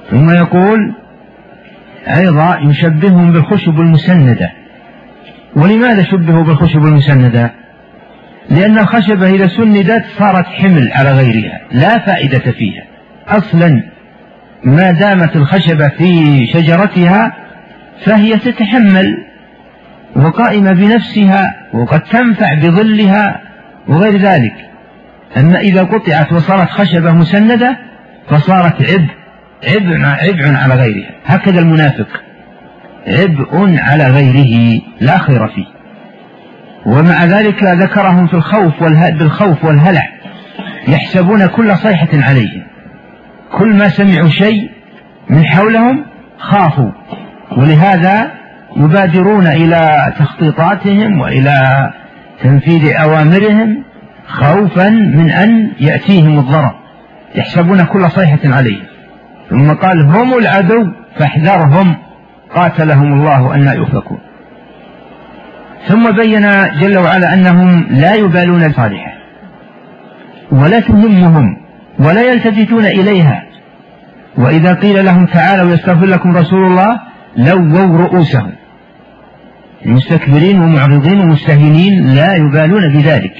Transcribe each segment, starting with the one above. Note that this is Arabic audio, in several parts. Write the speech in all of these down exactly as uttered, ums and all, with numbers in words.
ثم يقول أيضا يشبههم بالخشب المسندة. ولماذا شبهوا بالخشب المسندة؟ لأن الخشبة إذا سندت صارت حمل على غيرها لا فائدة فيها أصلا، ما دامت الخشبة في شجرتها فهي تتحمل وقائمة بنفسها وقد تنفع بظلها وغير ذلك. أما إذا قطعت وصارت خشبة مسندة فصارت عبء عبء عبء على غيرها. هكذا المنافق عبء على غيره لا خير فيه. ومع ذلك ذكرهم في الخوف بالخوف والهلع، يحسبون كل صيحة عليهم، كل ما سمعوا شيء من حولهم خافوا، ولهذا يبادرون إلى تخطيطاتهم وإلى تنفيذ أوامرهم خوفا من أن يأتيهم الضرر، يحسبون كل صيحة عليهم. ثم قال هم العدو فاحذرهم قاتلهم الله أن يؤفكون. ثم بين جل وعلا أنهم لا يبالون صالحة ولا تهمهم ولا يلتفتون إليها، وإذا قيل لهم تعالوا يستغفر لكم رسول الله لووا رؤوسهم، مستكبرين ومعرضين ومستهينين لا يبالون بذلك.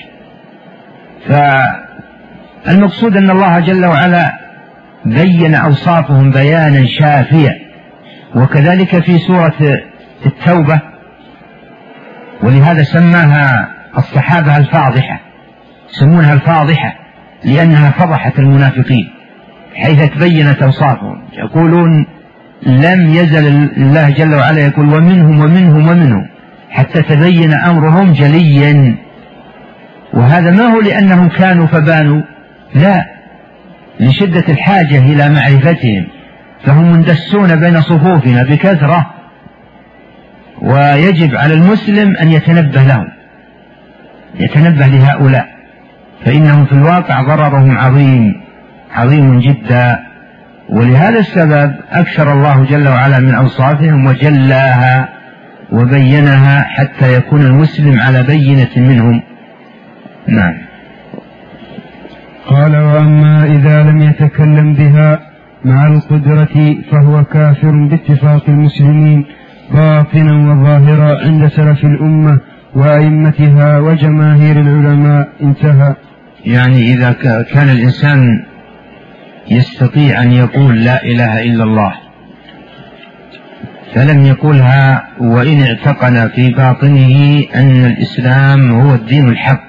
فالمقصود أن الله جل وعلا بين أوصافهم بيانا شافيا. وكذلك في سورة التوبة، ولهذا سماها الصحابة الفاضحة، سمونها الفاضحة لأنها فضحت المنافقين حيث تبينت أوصافهم. يقولون لم يزل الله جل وعلا يقول ومنهم ومنهم ومنهم حتى تبين أمرهم جليا. وهذا ما هو لأنهم كانوا فبانوا، لا، لشدة الحاجة إلى معرفتهم، فهم مندسون بين صفوفنا بكثرة، ويجب على المسلم أن يتنبه لهم، يتنبه لهؤلاء، فإنهم في الواقع ضررهم عظيم عظيم جدا. ولهذا السبب أكثر الله جل وعلا من أوصافهم وجلاها وبينها حتى يكون المسلم على بينة منهم. نعم. قال وأما إذا لم يتكلم بها مع القدرة فهو كافر باتفاق المسلمين باطنا وظاهرا عند سلف الأمة وأئمتها وجماهير العلماء. انتهى. يعني إذا كان الإنسان يستطيع أن يقول لا إله إلا الله فلم يقولها وإن اعتقد في باطنه أن الإسلام هو الدين الحق،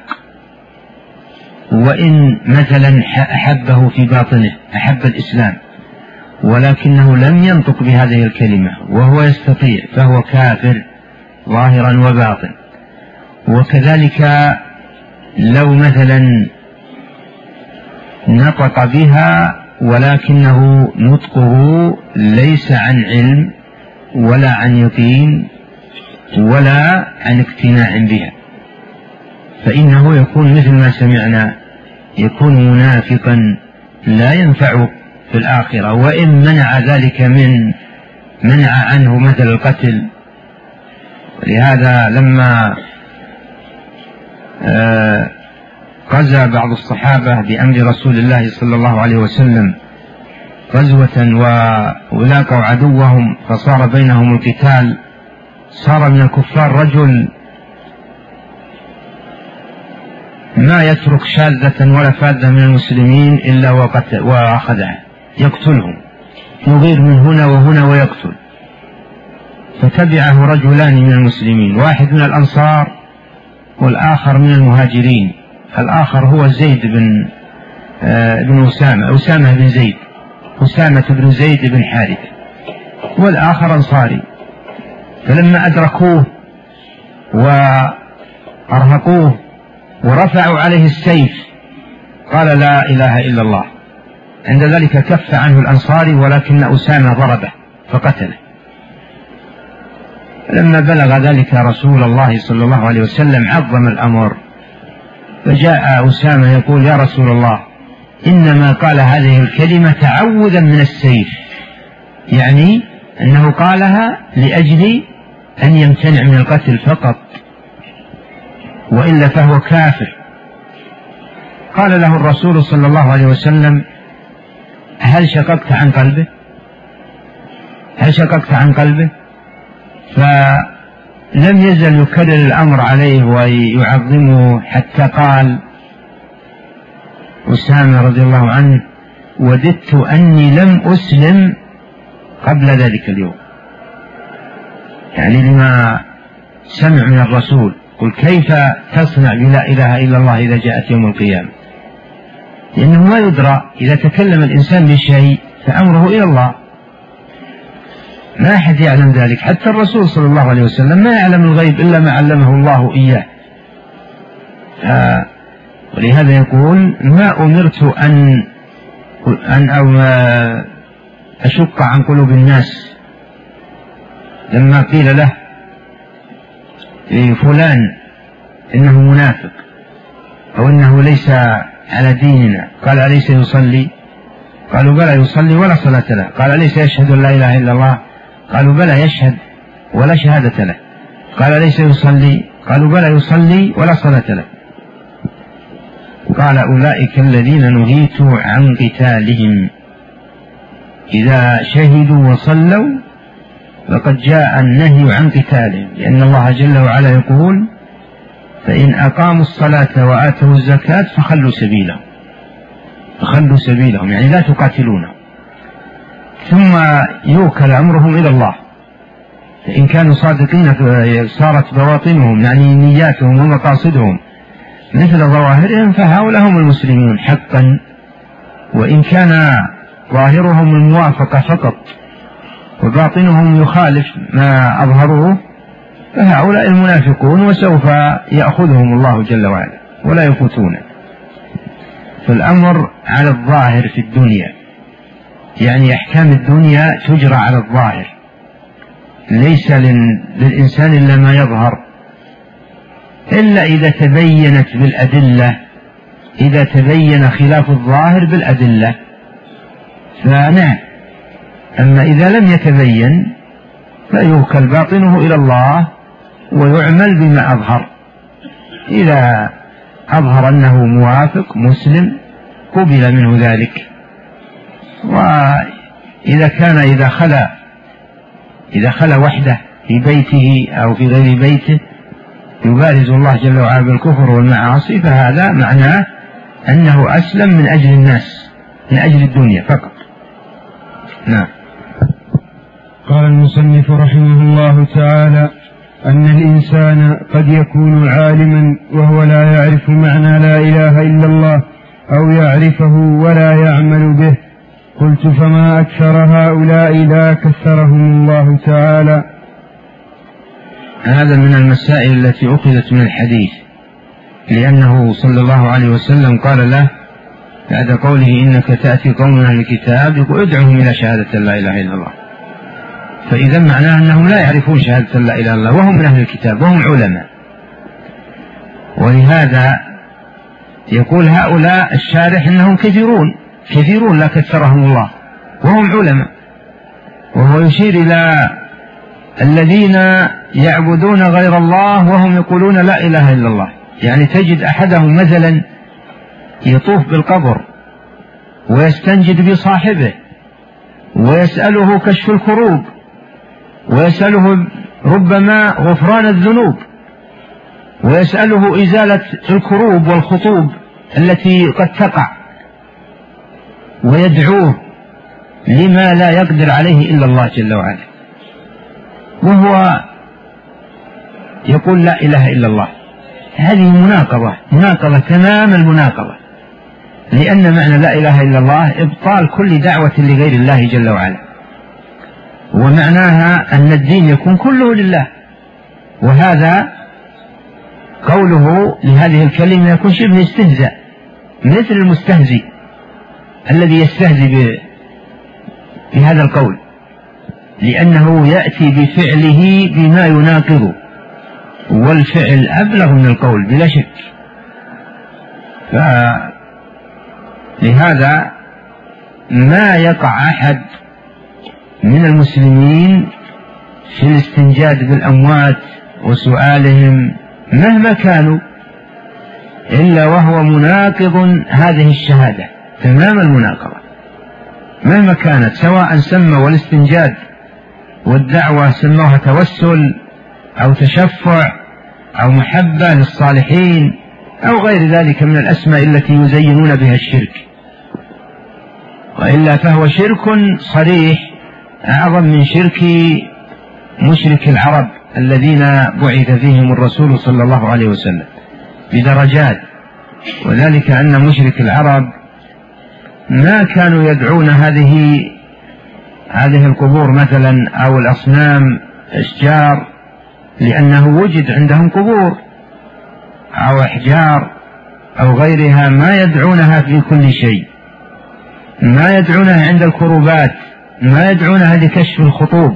وإن مثلا أحبه في باطنه أحب الإسلام ولكنه لم ينطق بهذه الكلمة وهو يستطيع فهو كافر ظاهرا وباطن. وكذلك لو مثلا نطق بها ولكنه نطقه ليس عن علم ولا عن يقين ولا عن اقتناع بها فإنه يكون مثل ما سمعنا، يكون منافقا لا ينفع في الآخرة، وإن منع ذلك من منع عنه مثل القتل. لهذا لما غزا بعض الصحابة بأمر رسول الله صلى الله عليه وسلم غزوة ولاقوا عدوهم فصار بينهم القتال، صار من الكفار رجل ما يترك شاذة ولا فاذة من المسلمين إلا وأخذها يقتلهم، يغير من هنا وهنا ويقتل. فتبعه رجلان من المسلمين، واحد من الأنصار والآخر من المهاجرين. الآخر هو زيد بن بن أسامة أسامة بن زيد أسامة بن زيد بن حارث، والآخر أنصاري. فلما أدركوه وأرهقوه ورفعوا عليه السيف قال لا إله إلا الله. عند ذلك كف عنه الأنصاري ولكن أسامة ضربه فقتله. لما بلغ ذلك رسول الله صلى الله عليه وسلم عظم الأمر، فجاء أسامة يقول يا رسول الله إنما قال هذه الكلمة تعوذا من السيف، يعني أنه قالها لأجل أن يمتنع من القتل فقط، وإلا فهو كافر. قال له الرسول صلى الله عليه وسلم هل شققت عن قلبه؟ هل شققت عن قلبه؟ فلم يزل يكرر الأمر عليه ويعظمه حتى قال أسامة رضي الله عنه: وددت أني لم أسلم قبل ذلك اليوم، يعني لما سمع من الرسول. قل كيف تصنع بلا إله إلا الله إذا جاءت يوم القيامة؟ لأنه ما يدرى، إذا تكلم الإنسان بشيء فأمره إلى الله، ما أحد يعلم ذلك، حتى الرسول صلى الله عليه وسلم ما يعلم الغيب إلا ما علمه الله إياه. ولهذا يقول: ما أمرت أن أن أو أشق عن قلوب الناس. لما قيل له فلان إنه منافق أو إنه ليس على ديننا، قال: أليس يصلي؟ قالوا: بلى يصلي ولا صلاة له. قال: أليس يشهد أن لا إله إلا الله؟ قالوا: بلى يشهد ولا شهادة له. قال: أليس يصلي؟ قالوا: بلى يصلي ولا صلاة له. قال: أولئك الذين نهيت عن قتالهم، إذا شهدوا وصلوا فقد جاء النهي عن قتالهم، لأن الله جل وعلا يقول: فإن أقاموا الصلاة وآتوا الزكاة فخلوا سبيلهم فخلوا سبيلهم يعني لا تقاتلونهم. ثم يوكل أمرهم إلى الله، فإن كانوا صادقين صارت بواطنهم يعني نياتهم ومقاصدهم مثل ظواهرهم فهؤلاء هم المسلمون حقا. وإن كان ظاهرهم الموافقة فقط وباطنهم يخالف ما أظهروه فهؤلاء المنافقون، وسوف يأخذهم الله جل وعلا ولا يفوتون. فالأمر على الظاهر في الدنيا، يعني أحكام الدنيا تجرى على الظاهر، ليس للإنسان إلا ما يظهر، إلا إذا تبينت بالأدلة، إذا تبين خلاف الظاهر بالأدلة فنعم. أما إذا لم يتبين فيوكل باطنه إلى الله ويعمل بما أظهر. إذا أظهر أنه موافق مسلم قبل منه ذلك، وإذا كان إذا خلى إذا خلى وحده في بيته أو في غير بيته يبارز الله جل وعلا بالكفر والمعاصي فهذا معناه أنه أسلم من أجل الناس، من أجل الدنيا فقط. نعم. قال المصنف رحمه الله تعالى: أن الإنسان قد يكون عالما وهو لا يعرف معنى لا إله إلا الله، أو يعرفه ولا يعمل به. قلت: فما أكثر هؤلاء لا كثرهم الله تعالى. هذا من المسائل التي أخذت من الحديث، لأنه صلى الله عليه وسلم قال له بعد قوله: إنك تأتي قوم من أهل الكتاب، يقول: ادعهم إلى شهادة لا إله إلا الله. فإذا معناه أنهم لا يعرفون شهادة لا إله إلا الله وهم من أهل الكتاب وهم علماء. ولهذا يقول هؤلاء الشارح إنهم كثيرون كثيرون لا كثرهم الله وهم علماء، وهو يشير إلى الذين يعبدون غير الله وهم يقولون لا إله إلا الله. يعني تجد أحدهم مثلا يطوف بالقبر ويستنجد بصاحبه ويسأله كشف الكروب ويسأله ربما غفران الذنوب ويسأله إزالة الكروب والخطوب التي قد تقع، ويدعوه لما لا يقدر عليه إلا الله جل وعلا، وهو يقول لا إله إلا الله. هذه مناقضة مناقضة تمام المناقضة، لأن معنى لا إله إلا الله إبطال كل دعوة لغير الله جل وعلا، ومعناها أن الدين يكون كله لله. وهذا قوله لهذه الكلمة يكون شبه استهزاء، مثل المستهزئ الذي يستهزئ بهذا القول، لأنه يأتي بفعله بما يناقضه، والفعل أبلغ من القول بلا شك. فلهذا ما يقع أحد من المسلمين في الاستنجاد بالأموات وسؤالهم مهما كانوا إلا وهو مناقض هذه الشهادة تمام المناقضة، مهما كانت، سواء سمى والاستنجاد والدعوة سموها توسل أو تشفع أو محبة للصالحين أو غير ذلك من الأسماء التي يزينون بها الشرك، وإلا فهو شرك صريح أعظم من شرك مشرك العرب الذين بعث فيهم الرسول صلى الله عليه وسلم بدرجات. وذلك أن مشرك العرب ما كانوا يدعون هذه هذه القبور مثلا أو الأصنام أشجار لأنه وجد عندهم قبور أو أحجار أو غيرها، ما يدعونها في كل شيء، ما يدعونها عند الكروبات، ما يدعونها لكشف الخطوب،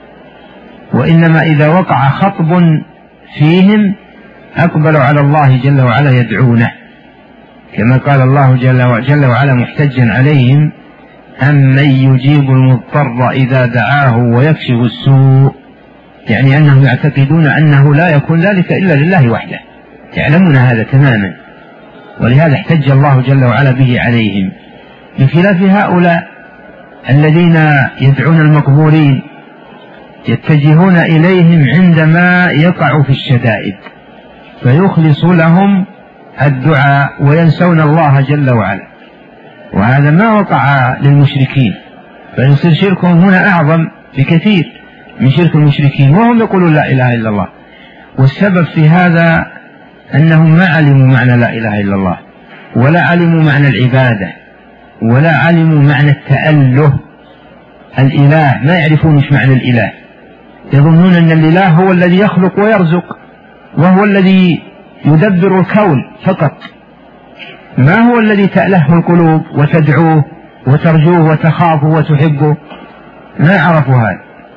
وإنما إذا وقع خطب فيهم أقبلوا على الله جل وعلا يدعونه، كما قال الله جل وعلا محتجا عليهم: أمن يجيب المضطر إذا دعاه ويكشف السوء، يعني أنهم يعتقدون أنه لا يكون ذلك إلا لله وحده، يعلمون هذا تماما، ولهذا احتج الله جل وعلا به عليهم، بخلاف هؤلاء الذين يدعون المقبورين يتجهون إليهم عندما يقعوا في الشدائد فيخلص لهم الدعاء وينسون الله جل وعلا، وهذا ما وقع للمشركين، فيصير شركهم هنا أعظم بكثير من شرك المشركين وهم يقولون لا إله إلا الله. والسبب في هذا أنهم ما علموا معنى لا إله إلا الله، ولا علموا معنى العبادة، ولا علموا معنى التأله. الإله ما يعرفون ايش معنى الإله، يظنون أن الإله هو الذي يخلق ويرزق، وهو الذي يدبر الكون فقط، ما هو الذي تأله القلوب وتدعوه وترجوه وتخافه وتحبه، ما عرفوا هذا.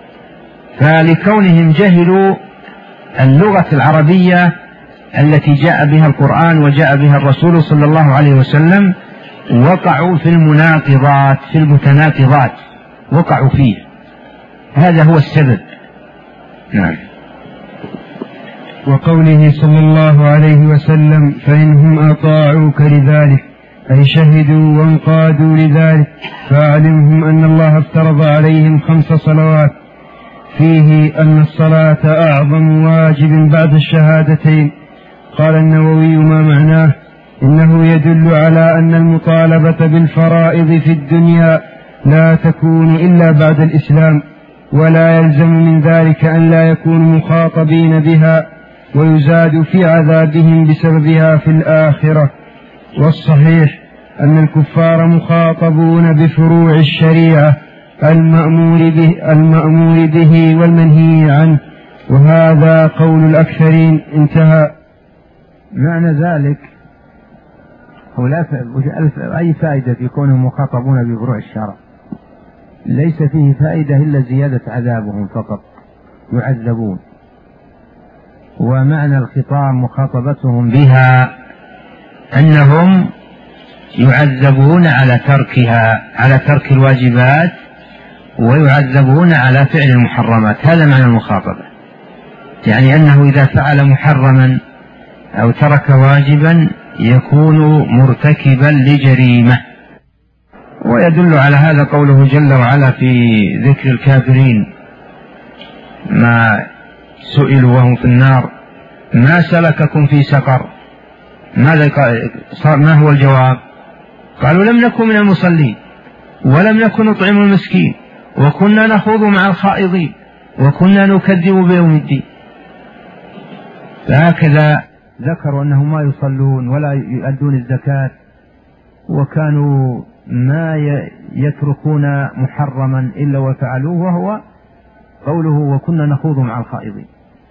فلكونهم جهلوا اللغة العربية التي جاء بها القرآن وجاء بها الرسول صلى الله عليه وسلم وقعوا في المناقضات، في المتناقضات وقعوا فيه، هذا هو السبب. نعم. وقوله صلى الله عليه وسلم: فإنهم أطاعوك لذلك، أي شهدوا وانقادوا لذلك، فأعلمهم أن الله افترض عليهم خمس صلوات، فيه أن الصلاة أعظم واجب بعد الشهادتين. قال النووي: ما معناه؟ إنه يدل على أن المطالبة بالفرائض في الدنيا لا تكون إلا بعد الإسلام، ولا يلزم من ذلك أن لا يكونوا مخاطبين بها ويزاد في عذابهم بسببها في الآخرة. والصحيح أن الكفار مخاطبون بفروع الشريعة المأمور به, المأمور به والمنهي عنه، وهذا قول الأكثرين. انتهى. معنى ذلك هو لا أي فائدة في كونهم مخاطبون بفروع الشرع، ليس فيه فائدة إلا زيادة عذابهم فقط، يعذبون. ومعنى الخطاب مخاطبتهم بها أنهم يعذبون على تركها، على ترك الواجبات، ويعذبون على فعل المحرمات، هذا معنى المخاطبة، يعني أنه إذا فعل محرما أو ترك واجبا يكون مرتكبا لجريمة. ويدل على هذا قوله جل وعلا في ذكر الكافرين ما سئلوا وهم في النار: ما سلككم في سقر؟ ماذا ما هو الجواب؟ قالوا: لم نكن من المصلين، ولم نكن نطعم المسكين، وكنا نخوض مع الخائضين، وكنا نكذب بيوم الدين. فهكذا ذكروا أنهم ما يصلون ولا يؤدون الزكاة، وكانوا ما يتركون محرما إلا وفعلوه، وهو قوله: وكنا نخوض مع الخائضين.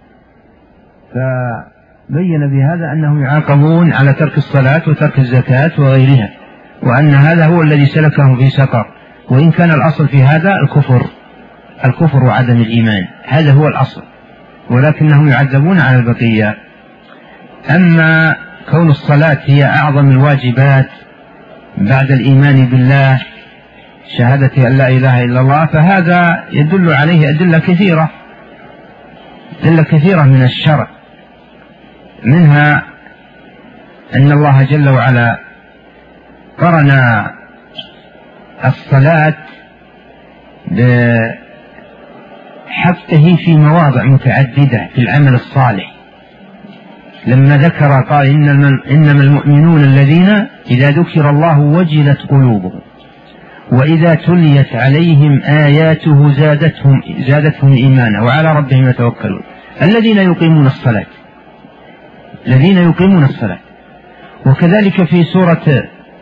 فبين بهذا أنهم يعاقبون على ترك الصلاة وترك الزكاة وغيرها، وأن هذا هو الذي سلكهم في سقر، وإن كان الأصل في هذا الكفر الكفر وعدم الإيمان، هذا هو الأصل، ولكنهم يعذبون على البقية. أما كون الصلاة هي أعظم الواجبات بعد الإيمان بالله، شهادة أن لا إله إلا الله، فهذا يدل عليه أدلة كثيرة أدلة كثيرة من الشرع، منها أن الله جل وعلا قرن الصلاة بسطه في مواضع متعددة في العمل الصالح. لما ذكر قال إنما المؤمنون الذين إذا ذكر الله وجلت قلوبهم وإذا تليت عليهم آياته زادتهم, زادتهم إيمانا وعلى ربهم يتوكلون الذين يقيمون الصلاة الذين يقيمون الصلاة. وكذلك في سورة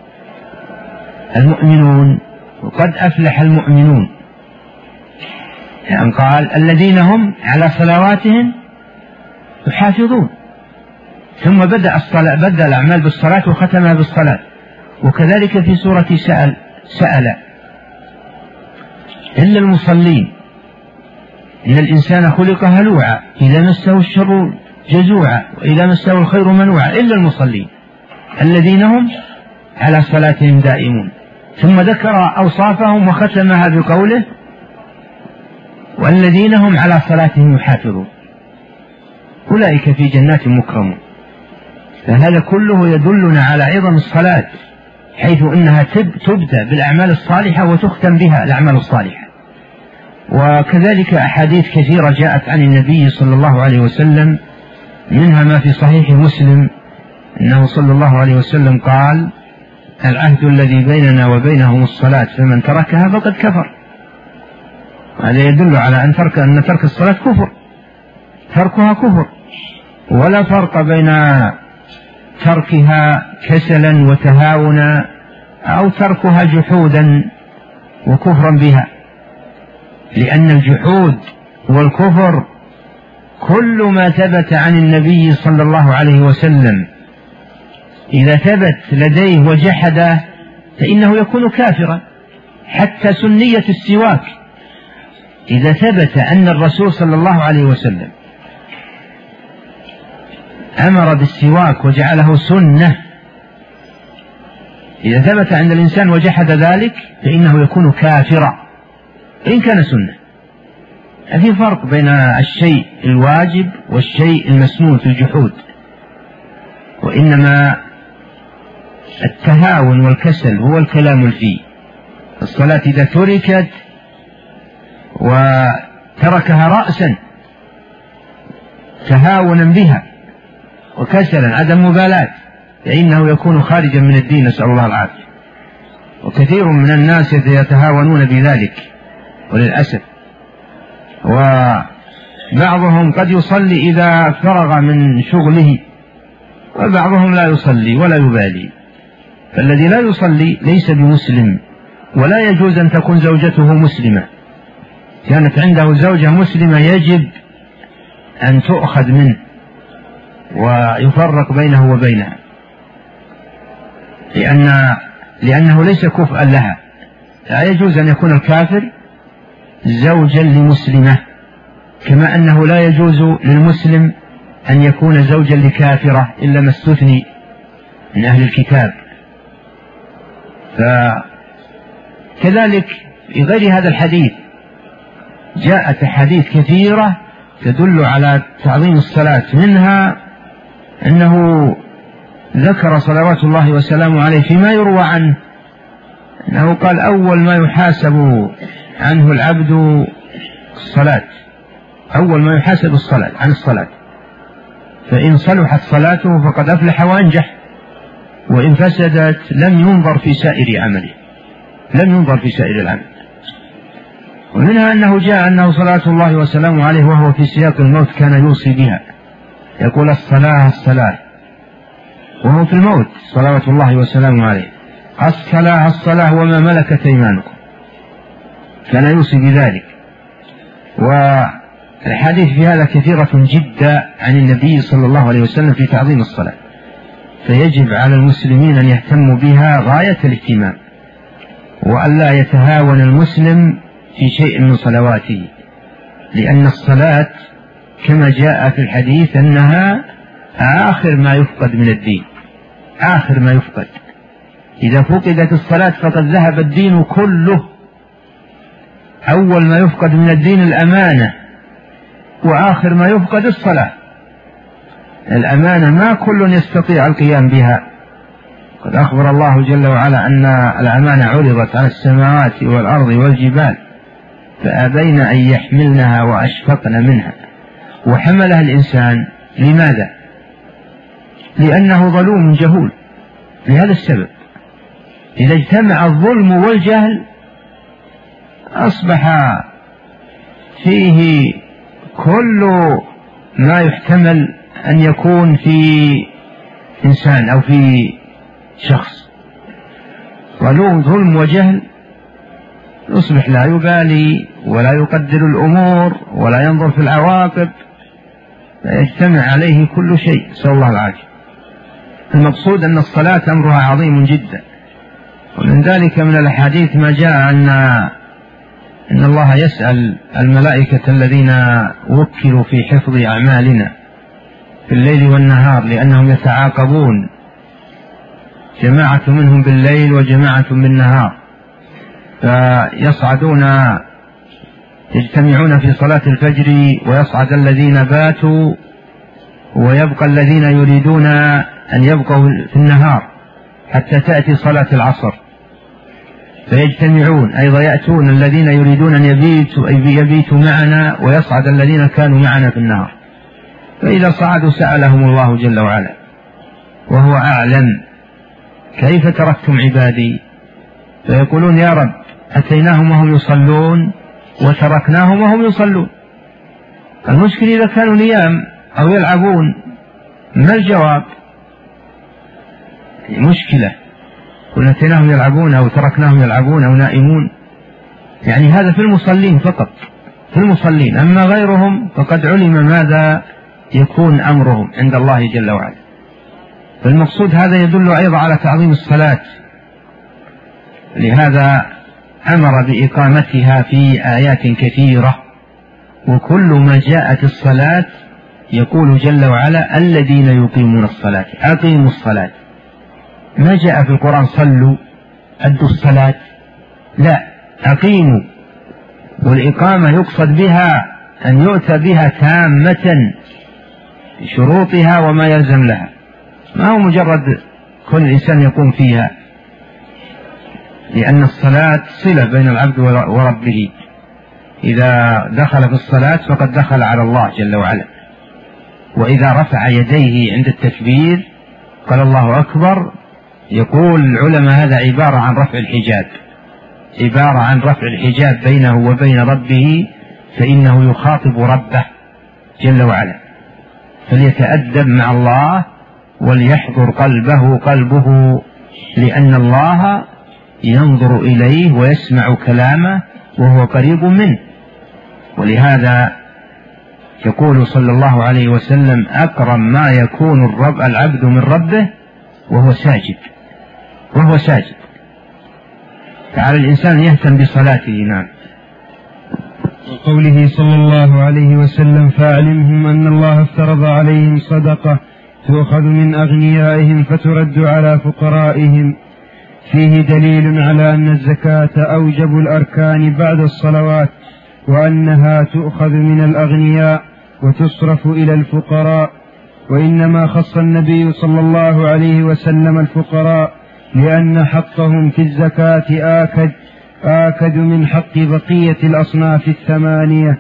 المؤمنون وقد أفلح المؤمنون يعني قال الذين هم على صلواتهم يحافظون، ثم بدأ الصلاة بدأ الأعمال بالصلاة وختمها بالصلاة. وكذلك في سورة سأل سأل إلا المصلين إن الإنسان خلق هلوعا إذا مسه الشر جزوعا وإذا مسه الخير منوعا إلا المصلين الذين هم على صلاتهم دائمون. ثم ذكر أوصافهم وختمها بقوله والذين هم على صلاتهم يحافظون أولئك في جنات مكرمون. فهذا كله يدلنا على عظم الصلاة حيث إنها تبدأ بالأعمال الصالحة وتختم بها الأعمال الصالحة. وكذلك أحاديث كثيرة جاءت عن النبي صلى الله عليه وسلم منها ما في صحيح مسلم أنه صلى الله عليه وسلم قال العهد الذي بيننا وبينهم الصلاة فمن تركها فقد كفر. هذا يدل على أن ترك, أن ترك الصلاة كفر، تركها كفر، ولا فرق بين تركها كسلا وتهاونا أو تركها جحودا وكفرا بها، لأن الجحود والكفر كل ما ثبت عن النبي صلى الله عليه وسلم إذا ثبت لديه وجحده فإنه يكون كافرا. حتى سنية السواك إذا ثبت أن الرسول صلى الله عليه وسلم أمر بالسواك وجعله سنة، إذا ثبت عند الإنسان وجحد ذلك فإنه يكون كافرا إن كان سنة. في فرق بين الشيء الواجب والشيء المسنون في الجحود، وإنما التهاون والكسل هو الكلام فيه. الصلاة إذا تركت وتركها رأسا تهاونا بها وكسلا عدم مبالاة فإنه يكون خارجا من الدين، نسأل الله العافية. وكثير من الناس يتهاونون بذلك وللأسف. وبعضهم قد يصلي إذا فرغ من شغله وبعضهم لا يصلي ولا يبالي. فالذي لا يصلي ليس بمسلم، ولا يجوز أن تكون زوجته مسلمة. كانت عنده زوجة مسلمة يجب أن تؤخذ منه ويفرق بينه وبينها، لأن لأنه ليس كفءا لها. لا يجوز أن يكون الكافر زوجا لمسلمة، كما أنه لا يجوز للمسلم أن يكون زوجا لكافرة إلا ما استثني من أهل الكتاب. فكذلك في غير هذا الحديث جاءت أحاديث كثيرة تدل على تعظيم الصلاة، منها أنه ذكر صلوات الله وسلامه عليه فيما يروى عنه أنه قال أول ما يحاسب عنه العبد الصلاة، أول ما يحاسب الصلاة عن الصلاة، فإن صلحت صلاته فقد أفلح وأنجح، وإن فسدت لم ينظر في سائر عمله، لم ينظر في سائر العمل. ومنها أنه جاء أنه صلاة الله وسلامه عليه وهو في سياق الموت كان يوصي بها، يقول الصلاة الصلاة وهو في الموت صلوات الله وسلامه عليه، الصلاة الصلاة وما ملكت أيمانكم، كان يوصي بذلك. والحديث في هذا كثيرة جدا عن النبي صلى الله عليه وسلم في تعظيم الصلاة، فيجب على المسلمين أن يهتموا بها غاية الاهتمام، وألا يتهاون المسلم في شيء من صلواته، لأن الصلاة كما جاء في الحديث أنها آخر ما يفقد من الدين، آخر ما يفقد. إذا فقدت الصلاة فقد ذهب الدين كله. أول ما يفقد من الدين الأمانة، وآخر ما يفقد الصلاة. الأمانة ما كل يستطيع القيام بها، قد أخبر الله جل وعلا أن الأمانة عرضت على السماوات والأرض والجبال فأبين أن يحملنها وأشفقن منها، وحملها الإنسان لماذا؟ لأنه ظلوم جهول. لهذا السبب إذا اجتمع الظلم والجهل أصبح فيه كل ما يحتمل أن يكون في إنسان أو في شخص. ظلم وجهل يصبح لا يبالي ولا يقدر الأمور ولا ينظر في العواقب، فيجتمع عليه كل شيء، نسأل الله العافية. المقصود أن الصلاة أمرها عظيم جدا، ومن ذلك من الأحاديث ما جاء أن إن الله يسأل الملائكة الذين وكلوا في حفظ أعمالنا في الليل والنهار، لأنهم يتعاقبون، جماعة منهم بالليل وجماعة بالنهار، فيصعدون يجتمعون في صلاة الفجر ويصعد الذين باتوا ويبقى الذين يريدون أن يبقوا في النهار حتى تأتي صلاة العصر، فيجتمعون أيضا يأتون الذين يريدون أن يبيتوا, يبيتوا معنا، ويصعد الذين كانوا معنا في النهار. فإذا صعدوا سألهم الله جل وعلا وهو أعلم كيف تركتم عبادي؟ فيقولون يا رب أتيناهم وهم يصلون وتركناهم وهم يصلون. المشكلة إذا كانوا نيام أو يلعبون، ما الجواب؟ مشكلة. قلنا أتيناهم يلعبون أو تركناهم يلعبون أو نائمون، يعني هذا في المصلين فقط، في المصلين. أما غيرهم فقد علم ماذا يكون أمرهم عند الله جل وعلا. فالمقصود هذا يدل أيضا على تعظيم الصلاة، لهذا أمر بإقامتها في آيات كثيرة، وكل ما جاءت الصلاة يقول جل وعلا الذين يقيمون الصلاة، أقيموا الصلاة. ما جاء في القرآن صلوا أدوا الصلاة، لا، أقيموا. والإقامة يقصد بها أن يؤتى بها تامة بشروطها وما يلزم لها، ما هو مجرد كل إنسان يقوم فيها، لأن الصلاة صلة بين العبد وربه. إذا دخل في الصلاة فقد دخل على الله جل وعلا. وإذا رفع يديه عند التكبير قال الله أكبر، يقول العلماء هذا عبارة عن رفع الحجاب، عبارة عن رفع الحجاب بينه وبين ربه، فإنه يخاطب ربه جل وعلا. فليتأدب مع الله وليحضر قلبه قلبه، لأن الله ينظر إليه ويسمع كلامه وهو قريب منه. ولهذا يقول صلى الله عليه وسلم أقرب ما يكون الرب العبد من ربه وهو ساجد، وهو ساجد. فعلى الإنسان يهتم بصلاته. نعم. وقوله صلى الله عليه وسلم فاعلمهم أن الله افترض عليهم صدقة تؤخذ من أغنيائهم فترد على فقرائهم، فيه دليل على أن الزكاة أوجب الأركان بعد الصلوات، وأنها تؤخذ من الأغنياء وتصرف إلى الفقراء. وإنما خص النبي صلى الله عليه وسلم الفقراء لأن حقهم في الزكاة آكد آكد من حق بقية الأصناف الثمانية.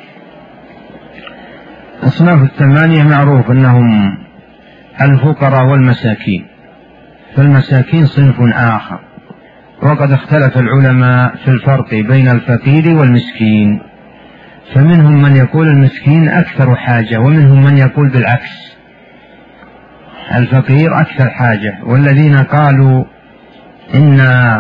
أصناف الثمانية معروف أنهم الفقراء والمساكين، فالمساكين صنف آخر، وقد اختلف العلماء في الفرق بين الفقير والمسكين، فمنهم من يقول المسكين أكثر حاجة، ومنهم من يقول بالعكس الفقير أكثر حاجة. والذين قالوا إن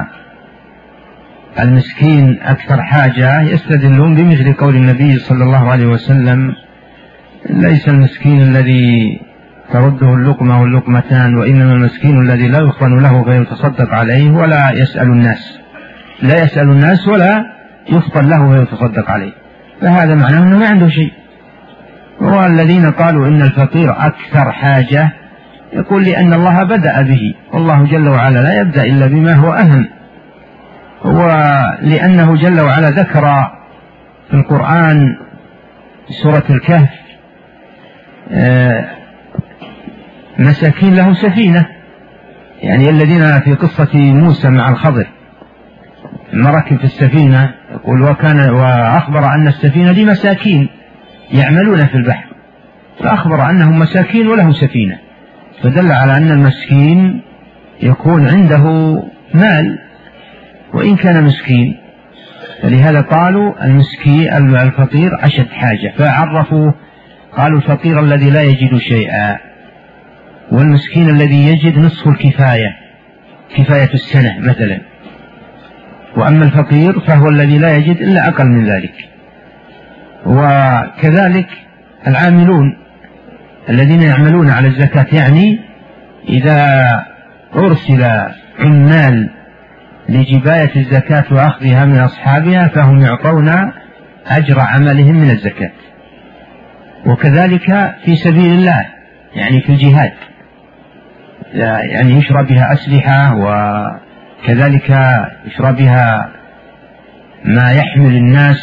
المسكين أكثر حاجة يستدلون بمثل قول النبي صلى الله عليه وسلم ليس المسكين الذي ترده اللقمة واللقمتان، وإنما المسكين الذي لا يفطن له فيتصدق عليه ولا يسأل الناس، لا يسأل الناس ولا يفطن له فيتصدق عليه، فهذا معناه أنه ما عنده شيء. والذين قالوا إن الفقير أكثر حاجة يقول لأن الله بدأ به، والله جل وعلا لا يبدأ إلا بما هو أهم، ولأنه جل وعلا ذكر في القرآن سورة الكهف مساكين له سفينة، يعني الذين في قصة موسى مع الخضر لما ركب في السفينة وكان وأخبر أن السفينة دي مساكين يعملون في البحر، فأخبر أنهم مساكين وله سفينة، فدل على أن المسكين يكون عنده مال وإن كان مسكين. فلهذا قالوا المسكين الفقير أشد حاجة، فعرفوا قالوا الفقير الذي لا يجد شيئا، والمسكين الذي يجد نصف الكفاية، كفاية السنة مثلا، وأما الفقير فهو الذي لا يجد إلا أقل من ذلك. وكذلك العاملون الذين يعملون على الزكاة، يعني إذا أرسل عمال لجباية الزكاة وأخذها من أصحابها فهم يعطون أجر عملهم من الزكاة. وكذلك في سبيل الله، يعني في الجهاد، يعني يشرى بها أسلحة، وكذلك يشرى بها ما يحمل الناس،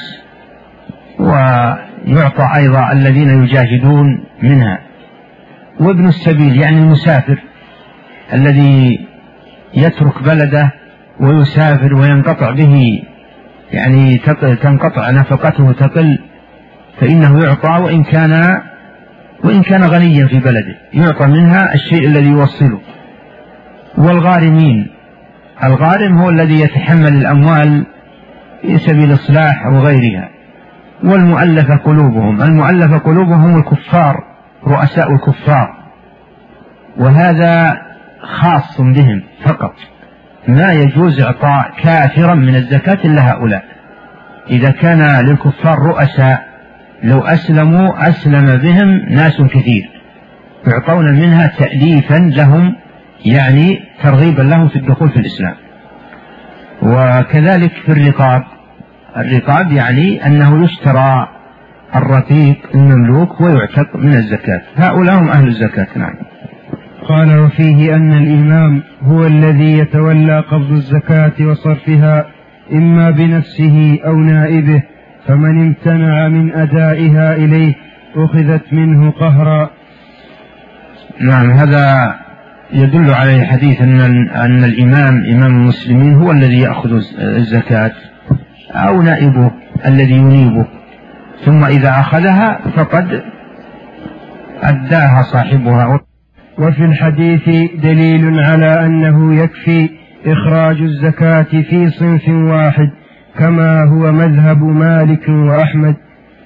ويعطى أيضا الذين يجاهدون منها. وابن السبيل يعني المسافر الذي يترك بلده ويسافر وينقطع به، يعني تنقطع نفقته تقل، فإنه يعطى وإن كان وإن كان غنيا في بلده، يعطى منها الشيء الذي يوصله. والغارمين، الغارم هو الذي يتحمل الأموال في سبيل إصلاح أو غيرها. والمؤلف قلوبهم، المؤلف قلوبهم الكفار، رؤساء الكفار، وهذا خاص بهم فقط، ما يجوز إعطاء كافرا من الزكاة إلا هؤلاء. إذا كان للكفار رؤساء لو أسلموا أسلم بهم ناس كثير، يعطون منها تأليفا لهم، يعني ترغيبا لهم في الدخول في الإسلام. وكذلك في الرقاب، الرقاب يعني أنه يشترى الرقيق المملوك ويعتق من الزكاة، هؤلاء هم أهل الزكاة. نعم. قال وفيه أن الإمام هو الذي يتولى قبض الزكاة وصرفها إما بنفسه أو نائبه، فمن امتنع من أدائها إليه أخذت منه قهرا. نعم، هذا يدل عليه حديث أن, أن الإمام إمام المسلمين هو الذي يأخذ الزكاة أو نائبه الذي ينيبه، ثم إذا أخذها فقد أداها صاحبها. وفي الحديث دليل على أنه يكفي إخراج الزكاة في صنف واحد كما هو مذهب مالك وأحمد.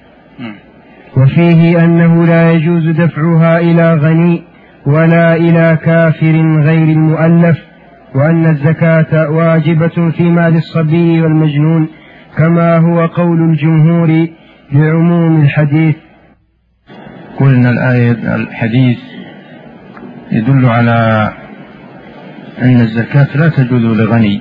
وفيه أنه لا يجوز دفعها إلى غني ولا إلى كافر غير المؤلف، وأن الزكاة واجبة في مال الصبي والمجنون كما هو قول الجمهور لعموم الحديث. قلنا الآية الحديث يدل على أن الزكاة لا تجوز لغني،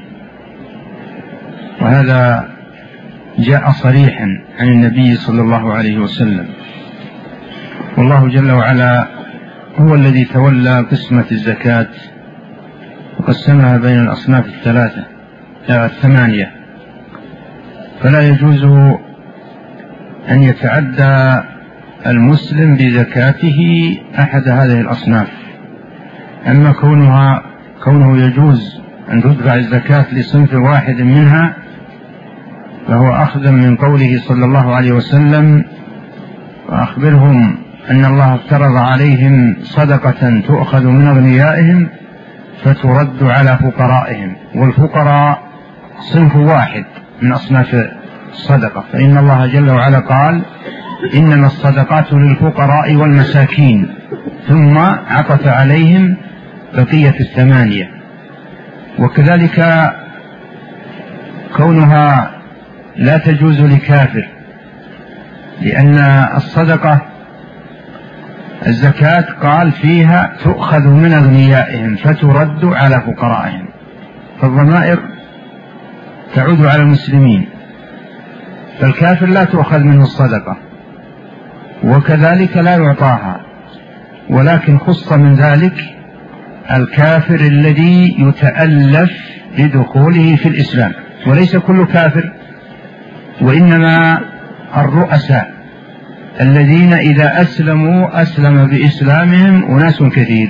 وهذا جاء صريحا عن النبي صلى الله عليه وسلم. والله جل وعلا هو الذي تولى قسمة الزكاة وقسمها بين الأصناف الثلاثة الثمانية، فلا يجوز أن يتعدى المسلم بزكاته أحد هذه الأصناف. أما كونها كونه يجوز أن تدفع الزكاة لصنف واحد منها فهو أخذ من قوله صلى الله عليه وسلم: وأخبرهم أن الله افترض عليهم صدقة تؤخذ من أغنيائهم فترد على فقرائهم. والفقراء صنف واحد من أصناف الصدقة، فإن الله جل وعلا قال: إنما الصدقات للفقراء والمساكين، ثم عطف عليهم بقية الثمانية. وكذلك كونها لا تجوز لكافر، لأن الصدقة الزكاة قال فيها تؤخذ من أغنيائهم فترد على فقرائهم، فالضمائر تعود على المسلمين، فالكافر لا تؤخذ منه الصدقة وكذلك لا يعطاها، ولكن خص من ذلك الكافر الذي يتألف بدخوله في الإسلام، وليس كل كافر، وإنما الرؤساء الذين إذا أسلموا أسلم بإسلامهم أناس كثير،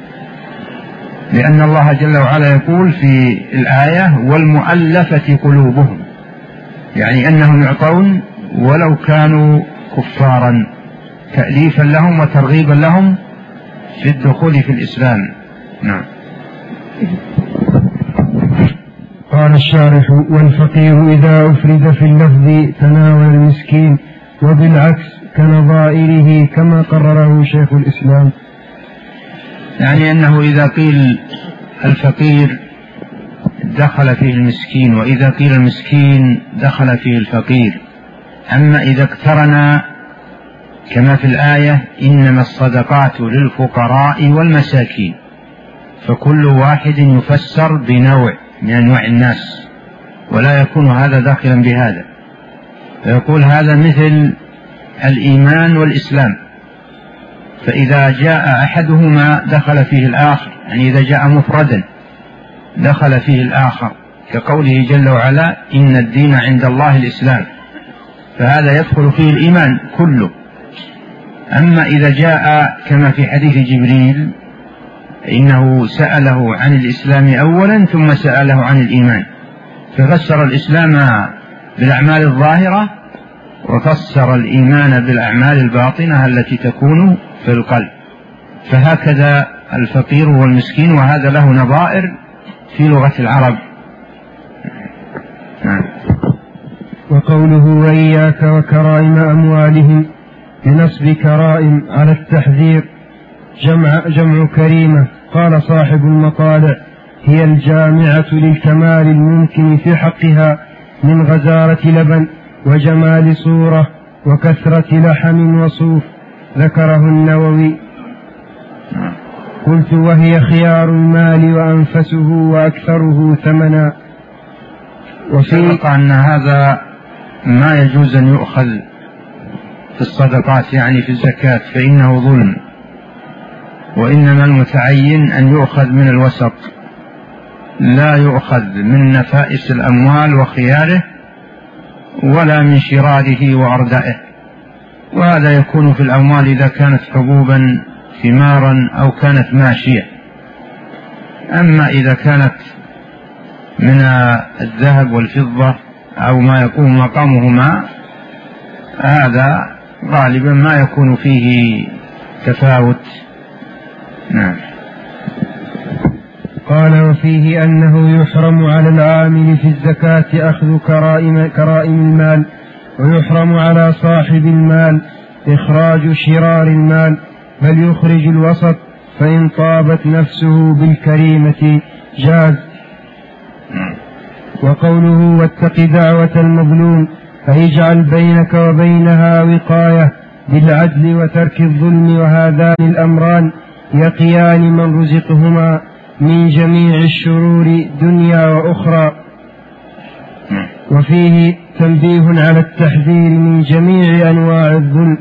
لأن الله جل وعلا يقول في الآية: والمؤلفة قلوبهم، يعني أنهم يعطون ولو كانوا كفارا تأليفا لهم وترغيبا لهم في الدخول في الإسلام. نعم. قال الشارح: والفقير إذا أفرد في اللفظ تناول المسكين، وبالعكس كنظائره كما قرره شيخ الإسلام. يعني أنه إذا قيل الفقير دخل فيه المسكين، وإذا قيل المسكين دخل فيه الفقير. أما إذا اقترنا كما في الآية إنما الصدقات للفقراء والمساكين، فكل واحد يفسر بنوع من أنواع الناس، ولا يكون هذا داخلا بهذا، فيقول هذا مثل الإيمان والإسلام، فإذا جاء أحدهما دخل فيه الآخر، يعني إذا جاء مفردا دخل فيه الآخر، كقوله جل وعلا إن الدين عند الله الإسلام، فهذا يدخل فيه الإيمان كله. أما إذا جاء كما في حديث جبريل إنه سأله عن الإسلام أولا ثم سأله عن الإيمان، ففسر الإسلام بالأعمال الظاهرة وفسر الإيمان بالأعمال الباطنة التي تكون في القلب. فهكذا الفقير والمسكين، وهذا له نظائر في لغة العرب. وقوله وإياك وكرائم أموالهم بنصب كرائم على التحذير جمع, جمع كريمة. قال صاحب المطالع هي الجامعة للكمال الممكن في حقها من غزارة لبن وجمال صورة وكثرة لحم وصوف، ذكره النووي. قلت وهي خيار المال وأنفسه وأكثره ثمنا. وسبق أن هذا ما يجوز أن يؤخذ في الصدقات، يعني في الزكاة، فإنه ظلم، وإنما المتعين أن يؤخذ من الوسط، لا يؤخذ من نفائس الأموال وخياره ولا من شراده وأردائه. وهذا يكون في الأموال إذا كانت حبوبا ثمارا أو كانت ماشية. أما إذا كانت من الذهب والفضة أو ما يقوم مقامهما، هذا غالبا ما يكون فيه تفاوت. نعم. قال وفيه أنه يحرم على العامل في الزكاة أخذ كرائم, كرائم المال، ويحرم على صاحب المال إخراج شرار المال، بل يخرج الوسط، فإن طابت نفسه بالكريمة جاز. وقوله واتق دعوة المظلوم فيجعل بينك وبينها وقاية بالعدل وترك الظلم، وهذان الأمران يقيان من رزقهما من جميع الشرور دنيا وأخرى. وفيه تنبيه على التحذير من جميع أنواع الظلم.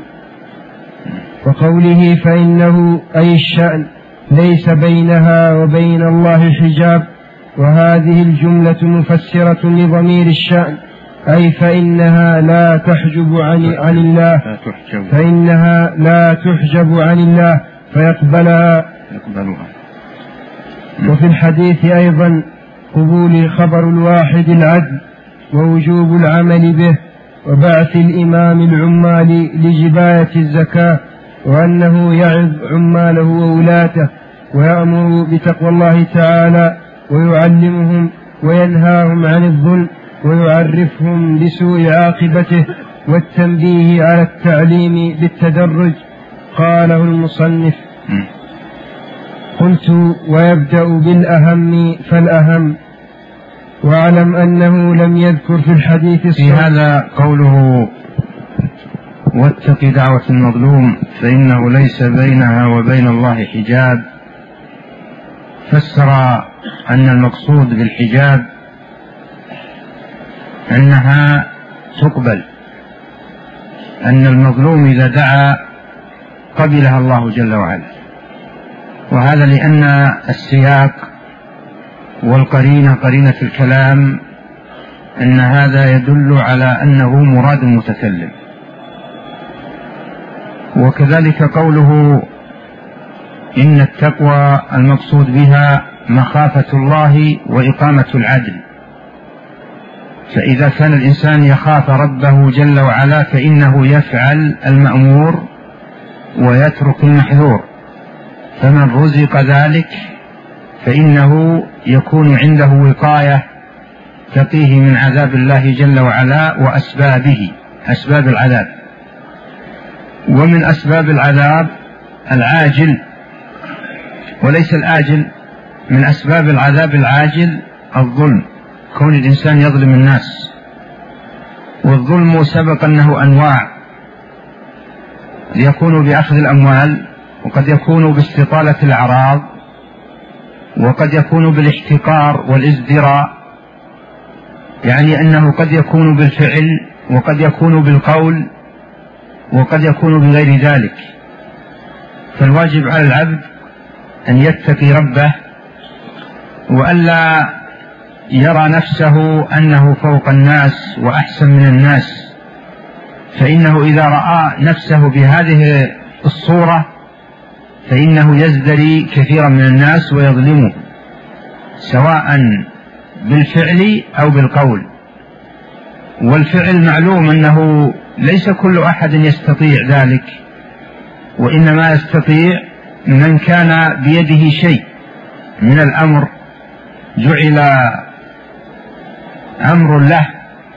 وقوله فإنه أي الشأن ليس بينها وبين الله حجاب، وهذه الجملة مفسرة لضمير الشأن، أي فإنها لا تحجب عن, عن الله فإنها لا تحجب عن الله فيقبلها. وفي الحديث أيضا قبول خبر الواحد العدل ووجوب العمل به، وبعث الإمام العمال لجباية الزكاة، وأنه يعظ عماله وولاته ويأمر بتقوى الله تعالى ويعلمهم وينهاهم عن الظلم ويعرفهم بسوء عاقبته، والتنبيه على التعليم بالتدرج. قاله المصنف. قلت ويبدأ بالأهم فالأهم، واعلم أنه لم يذكر في الحديث الصحيح. في هذا قوله واتق دعوة المظلوم فإنه ليس بينها وبين الله حجاب، فسر أن المقصود بالحجاب أنها تقبل، أن المظلوم إذا دعا قبلها الله جل وعلا، وهذا لأن السياق والقرينة قرينة الكلام أن هذا يدل على أنه مراد المتكلم. وكذلك قوله إن التقوى المقصود بها مخافة الله وإقامة العدل، فإذا كان الإنسان يخاف ربه جل وعلا فإنه يفعل المأمور ويترك المحذور، فمن رزق ذلك فإنه يكون عنده وقاية تقيه من عذاب الله جل وعلا وأسبابه، أسباب العذاب. ومن أسباب العذاب العاجل وليس الآجل. من أسباب العذاب العاجل الظلم، كون الإنسان يظلم الناس. والظلم سبق أنه أنواع، يكون بأخذ الأموال، وقد يكون باستطالة الأعراض، وقد يكون بالاحتقار والازدراء، يعني أنه قد يكون بالفعل وقد يكون بالقول وقد يكون بغير ذلك. فالواجب على العبد أن يتقي ربه وألا يرى نفسه أنه فوق الناس وأحسن من الناس، فإنه إذا رأى نفسه بهذه الصورة فإنه يزدري كثيرا من الناس ويظلمه، سواء بالفعل أو بالقول. والفعل معلوم أنه ليس كل أحد يستطيع ذلك، وإنما يستطيع من كان بيده شيء من الأمر، جعل أمر له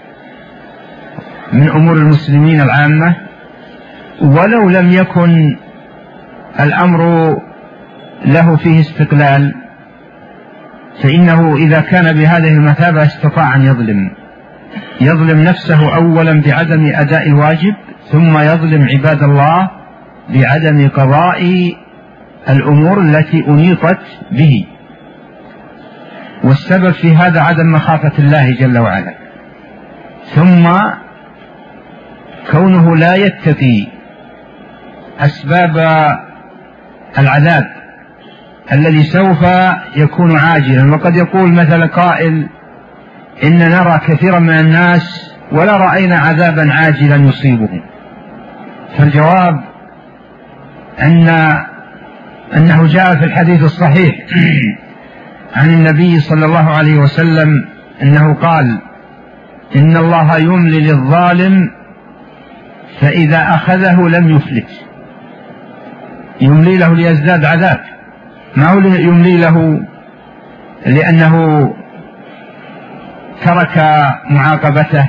من أمور المسلمين العامة، ولو لم يكن الأمر له فيه استقلال، فإنه إذا كان بهذه المثابة استطاع أن يظلم يظلم نفسه أولا بعدم أداء الواجب، ثم يظلم عباد الله بعدم قضاء الأمور التي أنيطت به. والسبب في هذا عدم مخافة الله جل وعلا، ثم كونه لا يتقي أسباب العذاب الذي سوف يكون عاجلا. وقد يقول مثل قائل: إن نرى كثيرا من الناس ولا رأينا عذابا عاجلا يصيبهم. فالجواب أن أنه جاء في الحديث الصحيح عن النبي صلى الله عليه وسلم أنه قال: إن الله يملي للظالم فإذا أخذه لم يفلت. يملي له ليزداد عذاب، ما هو يملي له لأنه ترك معاقبته،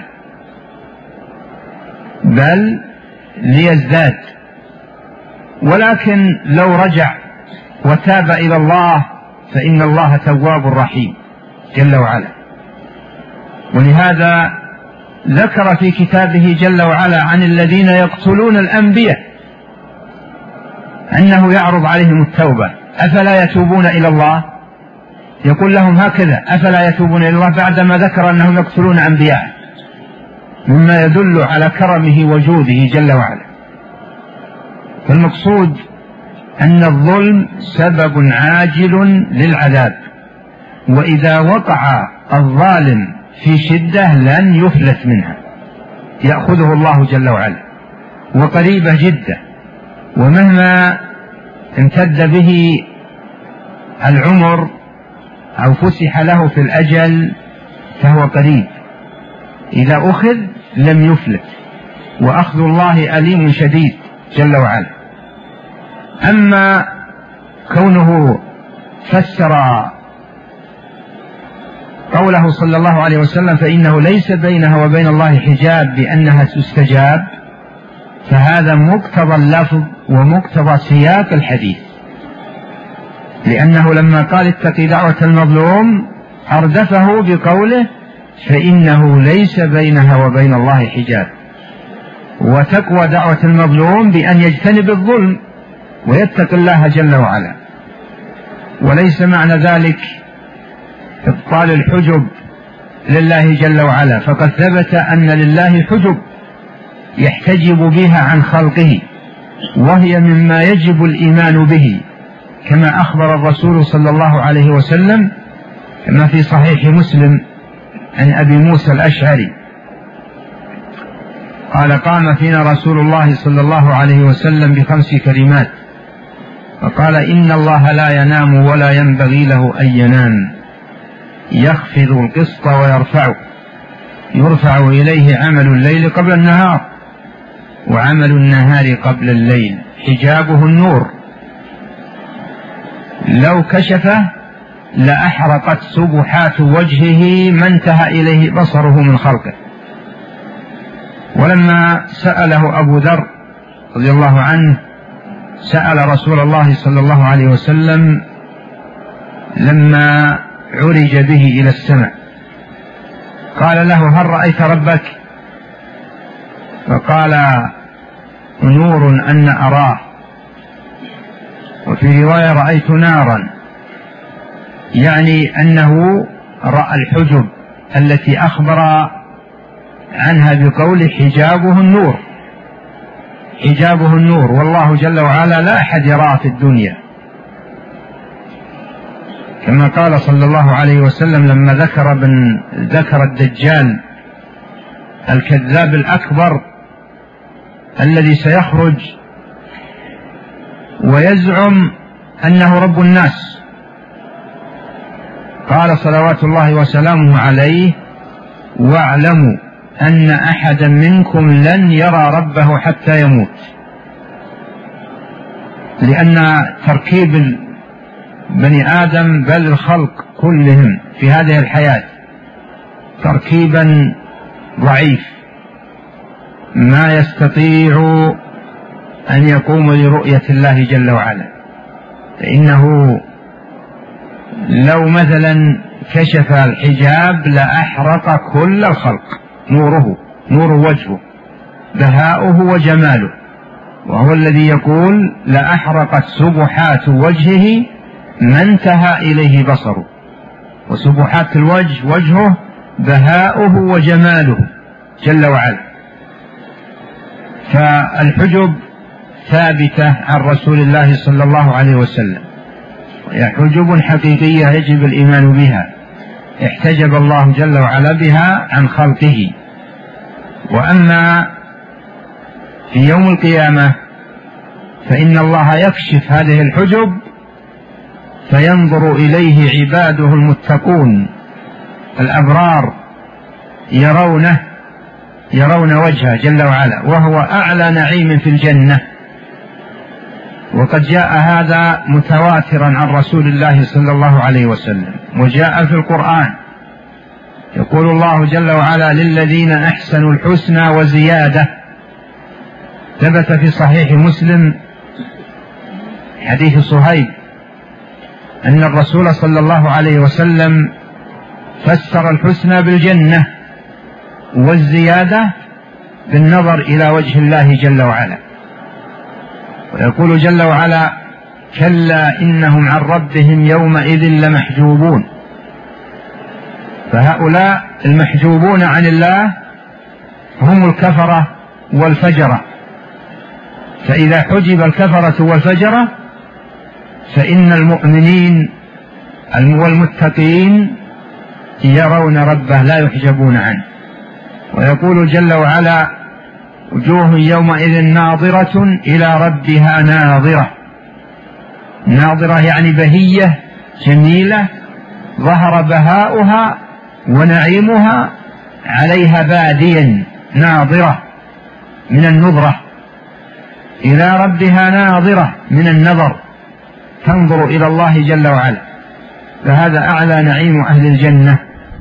بل ليزداد. ولكن لو رجع وتاب إلى الله فإن الله تواب رحيم جل وعلا. ولهذا ذكر في كتابه جل وعلا عن الذين يقتلون الأنبياء أنه يعرض عليهم التوبة، أفلا يتوبون إلى الله؟ يقول لهم هكذا: أفلا يتوبون إلى الله، بعدما ذكر أنهم يقتلون أنبياء، مما يدل على كرمه وجوده جل وعلا. فالمقصود أن الظلم سبب عاجل للعذاب، وإذا وقع الظالم في شدة لن يفلت منها، يأخذه الله جل وعلا، وقريبة جدا. ومهما امتد به العمر أو فسح له في الأجل فهو قريب، إذا أخذ لم يفلت، وأخذ الله أليم شديد جل وعلا. أما كونه فسر قوله صلى الله عليه وسلم فإنه ليس بينها وبين الله حجاب بأنها تستجاب، فهذا مقتضى اللفظ ومقتضى سياق الحديث، لأنه لما قال اتقي دعوة المظلوم أردفه بقوله فإنه ليس بينها وبين الله حجاب. وتقوى دعوة المظلوم بأن يجتنب الظلم ويتقي الله جل وعلا، وليس معنى ذلك إبطال الحجب لله جل وعلا، فقد ثبت أن لله حجب يحتجب بها عن خلقه، وهي مما يجب الإيمان به، كما أخبر الرسول صلى الله عليه وسلم كما في صحيح مسلم عن أبي موسى الأشعري قال: قام فينا رسول الله صلى الله عليه وسلم بخمس كلمات، فقال: إن الله لا ينام ولا ينبغي له أن ينام، يخفض القسط ويرفعه، يرفع إليه عمل الليل قبل النهار وعمل النهار قبل الليل، حجابه النور، لو كشفه لأحرقت سبحات وجهه ما انتهى إليه بصره من خلقه. ولما سأله أبو ذر رضي الله عنه سأل رسول الله صلى الله عليه وسلم لما عرج به إلى السماء قال له: هل رأيت ربك؟ فقال: نور أن أراه. وفي رواية: رأيت نارا، يعني أنه رأى الحجب التي أخبر عنها بقول حجابه النور، حجابه النور، والله جل وعلا لا أحد يراه في الدنيا، كما قال صلى الله عليه وسلم لما ذكر بن ذكر الدجال الكذاب الأكبر الذي سيخرج ويزعم أنه رب الناس، قال صلوات الله وسلامه عليه: واعلموا أن أحدا منكم لن يرى ربه حتى يموت. لأن تركيب بني آدم بل الخلق كلهم في هذه الحياة تركيبا ضعيف ما يستطيع أن يقوم لرؤية الله جل وعلا، فإنه لو مثلا كشف الحجاب لأحرق كل الخلق، نوره، نور وجهه، بهاؤه وجماله، وهو الذي يقول: لأحرقت سبحات وجهه ما انتهى إليه بصره. وسبحات الوجه وجهه بهاؤه وجماله جل وعلا. فالحجب ثابتة عن رسول الله صلى الله عليه وسلم، وهي حجب حقيقية يجب الإيمان بها، احتجب الله جل وعلا بها عن خلقه. وأما في يوم القيامة فإن الله يكشف هذه الحجب فينظر إليه عباده المتقون الأبرار، يرونه يرون وجهه جل وعلا، وهو أعلى نعيم في الجنة. وقد جاء هذا متواترا عن رسول الله صلى الله عليه وسلم، وجاء في القرآن يقول الله جل وعلا: للذين أحسنوا الحسنى وزيادة. ثبت في صحيح مسلم حديث صهيب أن الرسول صلى الله عليه وسلم فسر الحسنى بالجنة والزيادة بالنظر إلى وجه الله جل وعلا. ويقول جل وعلا: كلا إنهم عن ربهم يومئذ لمحجوبون. فهؤلاء المحجوبون عن الله هم الكفرة والفجرة، فإذا حجب الكفرة والفجرة فإن المؤمنين والمتقين يرون ربه لا يحجبون عنه. ويقول جل وعلا: وجوه يومئذ ناظرة إلى ربها ناظرة. ناظرة يعني بهية جميلة ظهر بهاؤها ونعيمها عليها باديا، ناظرة من النظرة، إلى ربها ناظرة من النظر، تنظر إلى الله جل وعلا. فهذا أعلى نعيم أهل الجنة.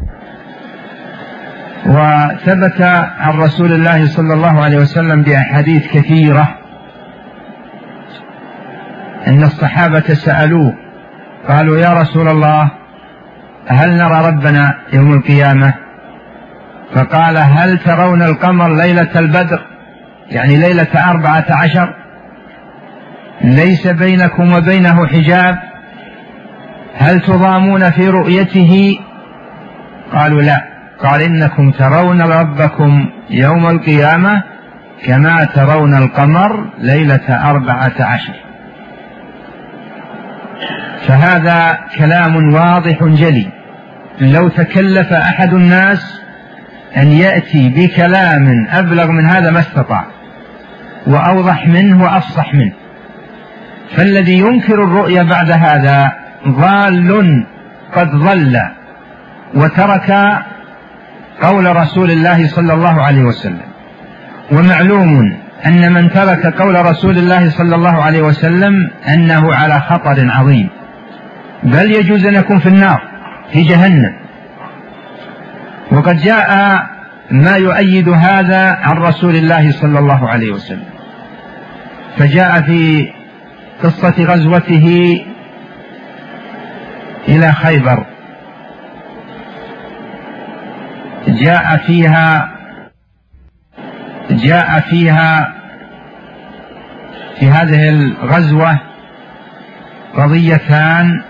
وثبت عن رسول الله صلى الله عليه وسلم بأحاديث كثيرة أن الصحابة سألوه قالوا: يا رسول الله، هل نرى ربنا يوم القيامة؟ فقال: هل ترون القمر ليلة البدر، يعني ليلة أربعة عشر، ليس بينكم وبينه حجاب؟ هل تضامون في رؤيته؟ قالوا: لا. قال: إنكم ترون ربكم يوم القيامة كما ترون القمر ليلة أربعة عشر. فهذا كلام واضح جلي، لو تكلف أحد الناس أن يأتي بكلام أبلغ من هذا ما استطاع، وأوضح منه وأفصح منه. فالذي ينكر الرؤيا بعد هذا ضال قد ضل وترك قول رسول الله صلى الله عليه وسلم. ومعلوم أن من ترك قول رسول الله صلى الله عليه وسلم أنه على خطر عظيم، بل يجوز أن يكون في النار في جهنم. وقد جاء ما يؤيد هذا عن رسول الله صلى الله عليه وسلم، فجاء في قصة غزوته إلى خيبر، جاء فيها جاء فيها في هذه الغزوة قضيتان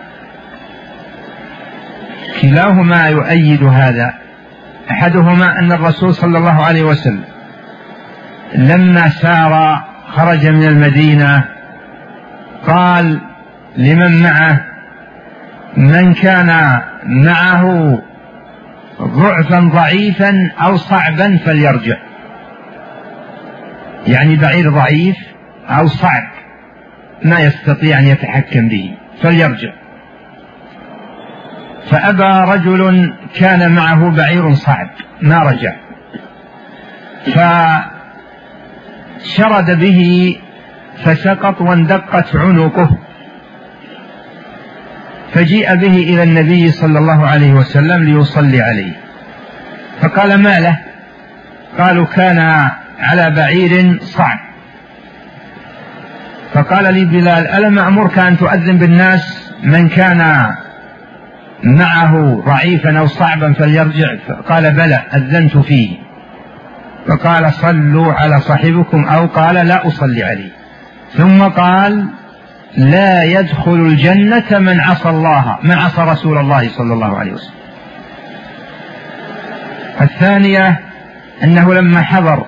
كلاهما يؤيد هذا. أحدهما أن الرسول صلى الله عليه وسلم لما سار خرج من المدينة قال لمن معه: من كان معه ضعفا ضعيفا أو صعبا فليرجع، يعني بعير ضعيف أو صعب ما يستطيع أن يتحكم به فليرجع. فأبى رجل كان معه بعير صعب ما رجع، فشرد به فسقط واندقت عنقه، فجيء به إلى النبي صلى الله عليه وسلم ليصلي عليه، فقال: ما له؟ قالوا: كان على بعير صعب. فقال لي بلال: ألم أمرك أن تؤذن بالناس من كان معه ضعيفا أو صعبا فليرجع؟ قال: بلى، أذنت فيه. فقال: صلوا على صاحبكم، أو قال: لا أصلي عليه. ثم قال: لا يدخل الجنة من عصى الله من عصى رسول الله صلى الله عليه وسلم. الثانية أنه لما حضر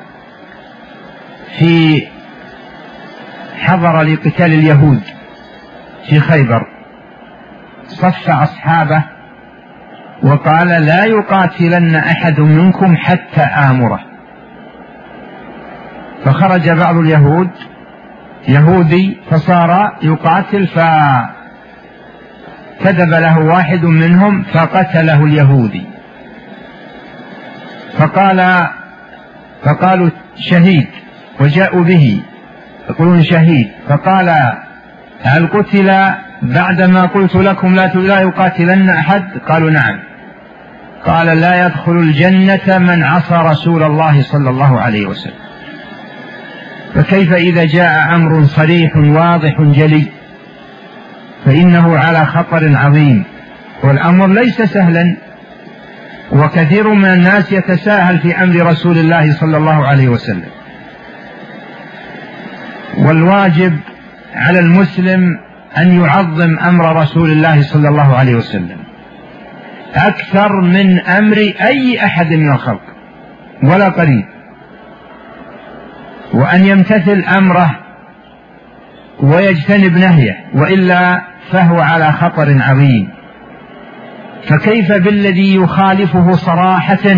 في حضر لقتال اليهود في خيبر صف أصحابه وقال: لا يقاتلن أحد منكم حتى آمره. فخرج بعض اليهود يهودي فصار يقاتل، فكذب له واحد منهم فقتله اليهودي، فقال فقالوا شهيد، وجاءوا به يقولون شهيد. فقال: هل قتل بعدما قلت لكم لا يقاتلن أحد؟ قالوا: نعم. قال: لا يدخل الجنة من عصى رسول الله صلى الله عليه وسلم. فكيف إذا جاء أمر صريح واضح جلي؟ فإنه على خطر عظيم، والأمر ليس سهلا، وكثير من الناس يتساهل في أمر رسول الله صلى الله عليه وسلم. والواجب على المسلم أن يعظم أمر رسول الله صلى الله عليه وسلم أكثر من أمر أي أحد من الخلق ولا قريب، وأن يمتثل أمره ويجتنب نهيه، وإلا فهو على خطر عظيم. فكيف بالذي يخالفه صراحة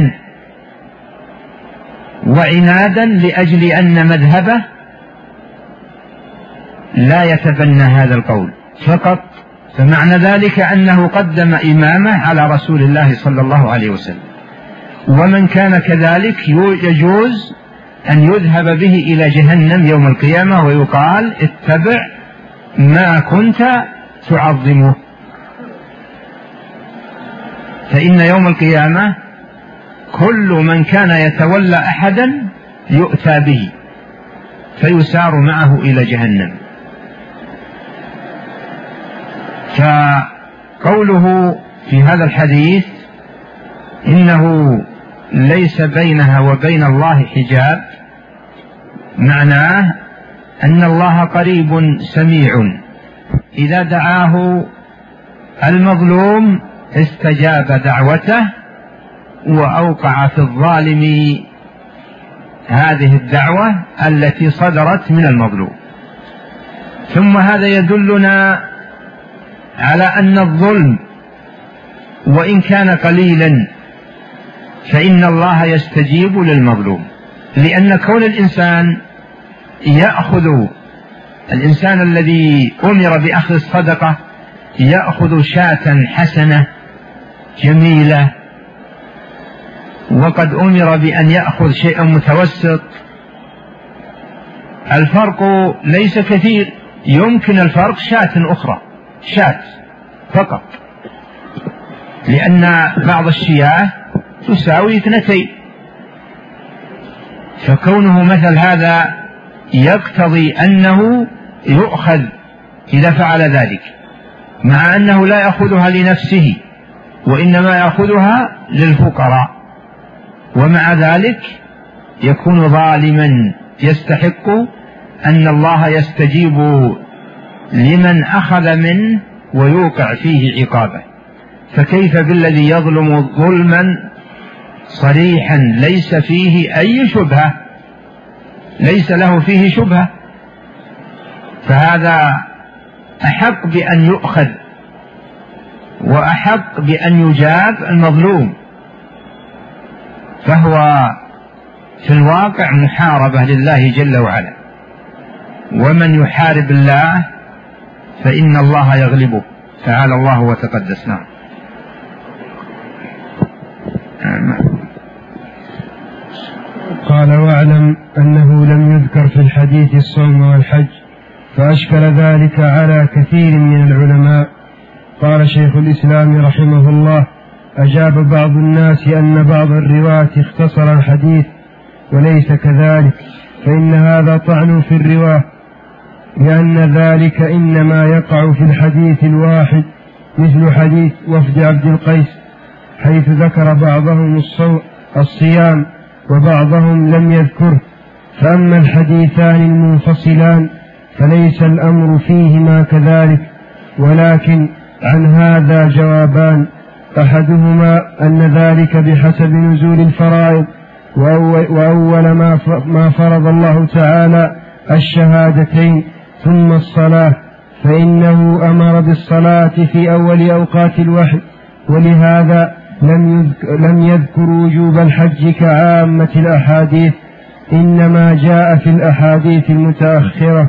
وعنادا لأجل أن مذهبه لا يتبنى هذا القول فقط؟ فمعنى ذلك أنه قدم إمامه على رسول الله صلى الله عليه وسلم. ومن كان كذلك يجوز أن يذهب به إلى جهنم يوم القيامة ويقال: اتبع ما كنت تعظمه. فإن يوم القيامة كل من كان يتولى أحدا يؤتى به فيسار معه إلى جهنم. فقوله في هذا الحديث إنه ليس بينها وبين الله حجاب، معناه أن الله قريب سميع، إذا دعاه المظلوم استجاب دعوته وأوقع في الظالم هذه الدعوة التي صدرت من المظلوم. ثم هذا يدلنا على أن الظلم وإن كان قليلا فإن الله يستجيب للمظلوم، لأن كون الإنسان يأخذ الإنسان الذي أمر بأخذ الصدقة يأخذ شاة حسنة جميلة وقد أمر بأن يأخذ شيئا متوسط. الفرق ليس كثير، يمكن الفرق شاة أخرى، شاة فقط، لأن بعض الشياه تساوي اثنتين، فكونه مثل هذا يقتضي أنه يؤخذ إذا فعل ذلك، مع أنه لا يأخذها لنفسه وإنما يأخذها للفقراء، ومع ذلك يكون ظالما يستحق أن الله يستجيب لمن أخذ منه ويوقع فيه عقابه. فكيف بالذي يظلم ظلما صريحا ليس فيه أي شبهة، ليس له فيه شبهة، فهذا أحق بأن يؤخذ وأحق بأن يجاب المظلوم، فهو في الواقع محاربة لله جل وعلا، ومن يحارب الله فإن الله يغلبه، تعالى الله وتقدس. نعم. قال: واعلم أنه لم يذكر في الحديث الصوم والحج، فأشكل ذلك على كثير من العلماء. قال شيخ الإسلام رحمه الله: أجاب بعض الناس أن بعض الرواة اختصر الحديث، وليس كذلك، فإن هذا طعن في الرواه، لأن ذلك إنما يقع في الحديث الواحد، مثل حديث وفد عبد القيس، حيث ذكر بعضهم الصيام وبعضهم لم يذكره. فأما الحديثان المنفصلان فليس الأمر فيهما كذلك، ولكن عن هذا جوابان: أحدهما أن ذلك بحسب نزول الفرائض، وأول ما فرض الله تعالى الشهادتين ثم الصلاة، فإنه أمر بالصلاة في أول أوقات الوحي، ولهذا لم يذكر, لم يذكر وجوب الحج كعامة الأحاديث، إنما جاء في الأحاديث المتأخرة.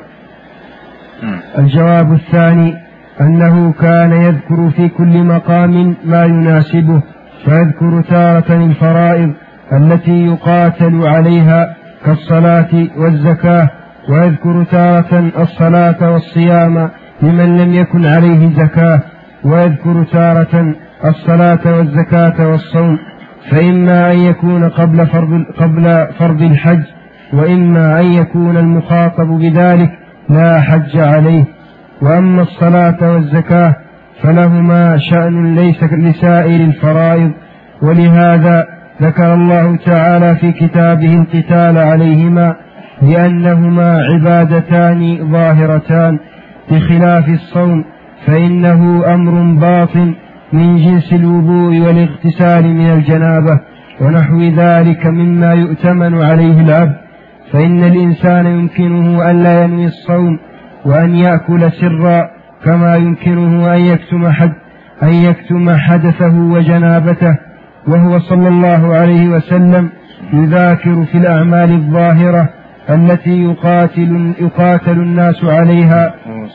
الجواب الثاني أنه كان يذكر في كل مقام ما يناسبه، فيذكر تارة الفرائض التي يقاتل عليها كالصلاة والزكاة، ويذكر تارة الصلاة والصيام لمن لم يكن عليه زكاة، ويذكر تارة الصلاة والزكاة والصوم، فإما أن يكون قبل فرض, قبل فرض الحج، وإما أن يكون المخاطب بذلك لا حج عليه. وأما الصلاة والزكاة فلهما شأن ليس لسائر الفرائض، ولهذا ذكر الله تعالى في كتابه القتال عليهما، لأنهما عبادتان ظاهرتان، بخلاف الصوم فإنه أمر باطن من جنس الوضوء والاغتسال من الجنابة ونحو ذلك مما يؤتمن عليه العبد، فإن الإنسان يمكنه أن لا ينوي الصوم وأن يأكل سرا، كما يمكنه أن يكتم, حد أن يكتم حدثه وجنابته. وهو صلى الله عليه وسلم يذاكر في الأعمال الظاهرة التي يقاتل, يقاتل الناس عليها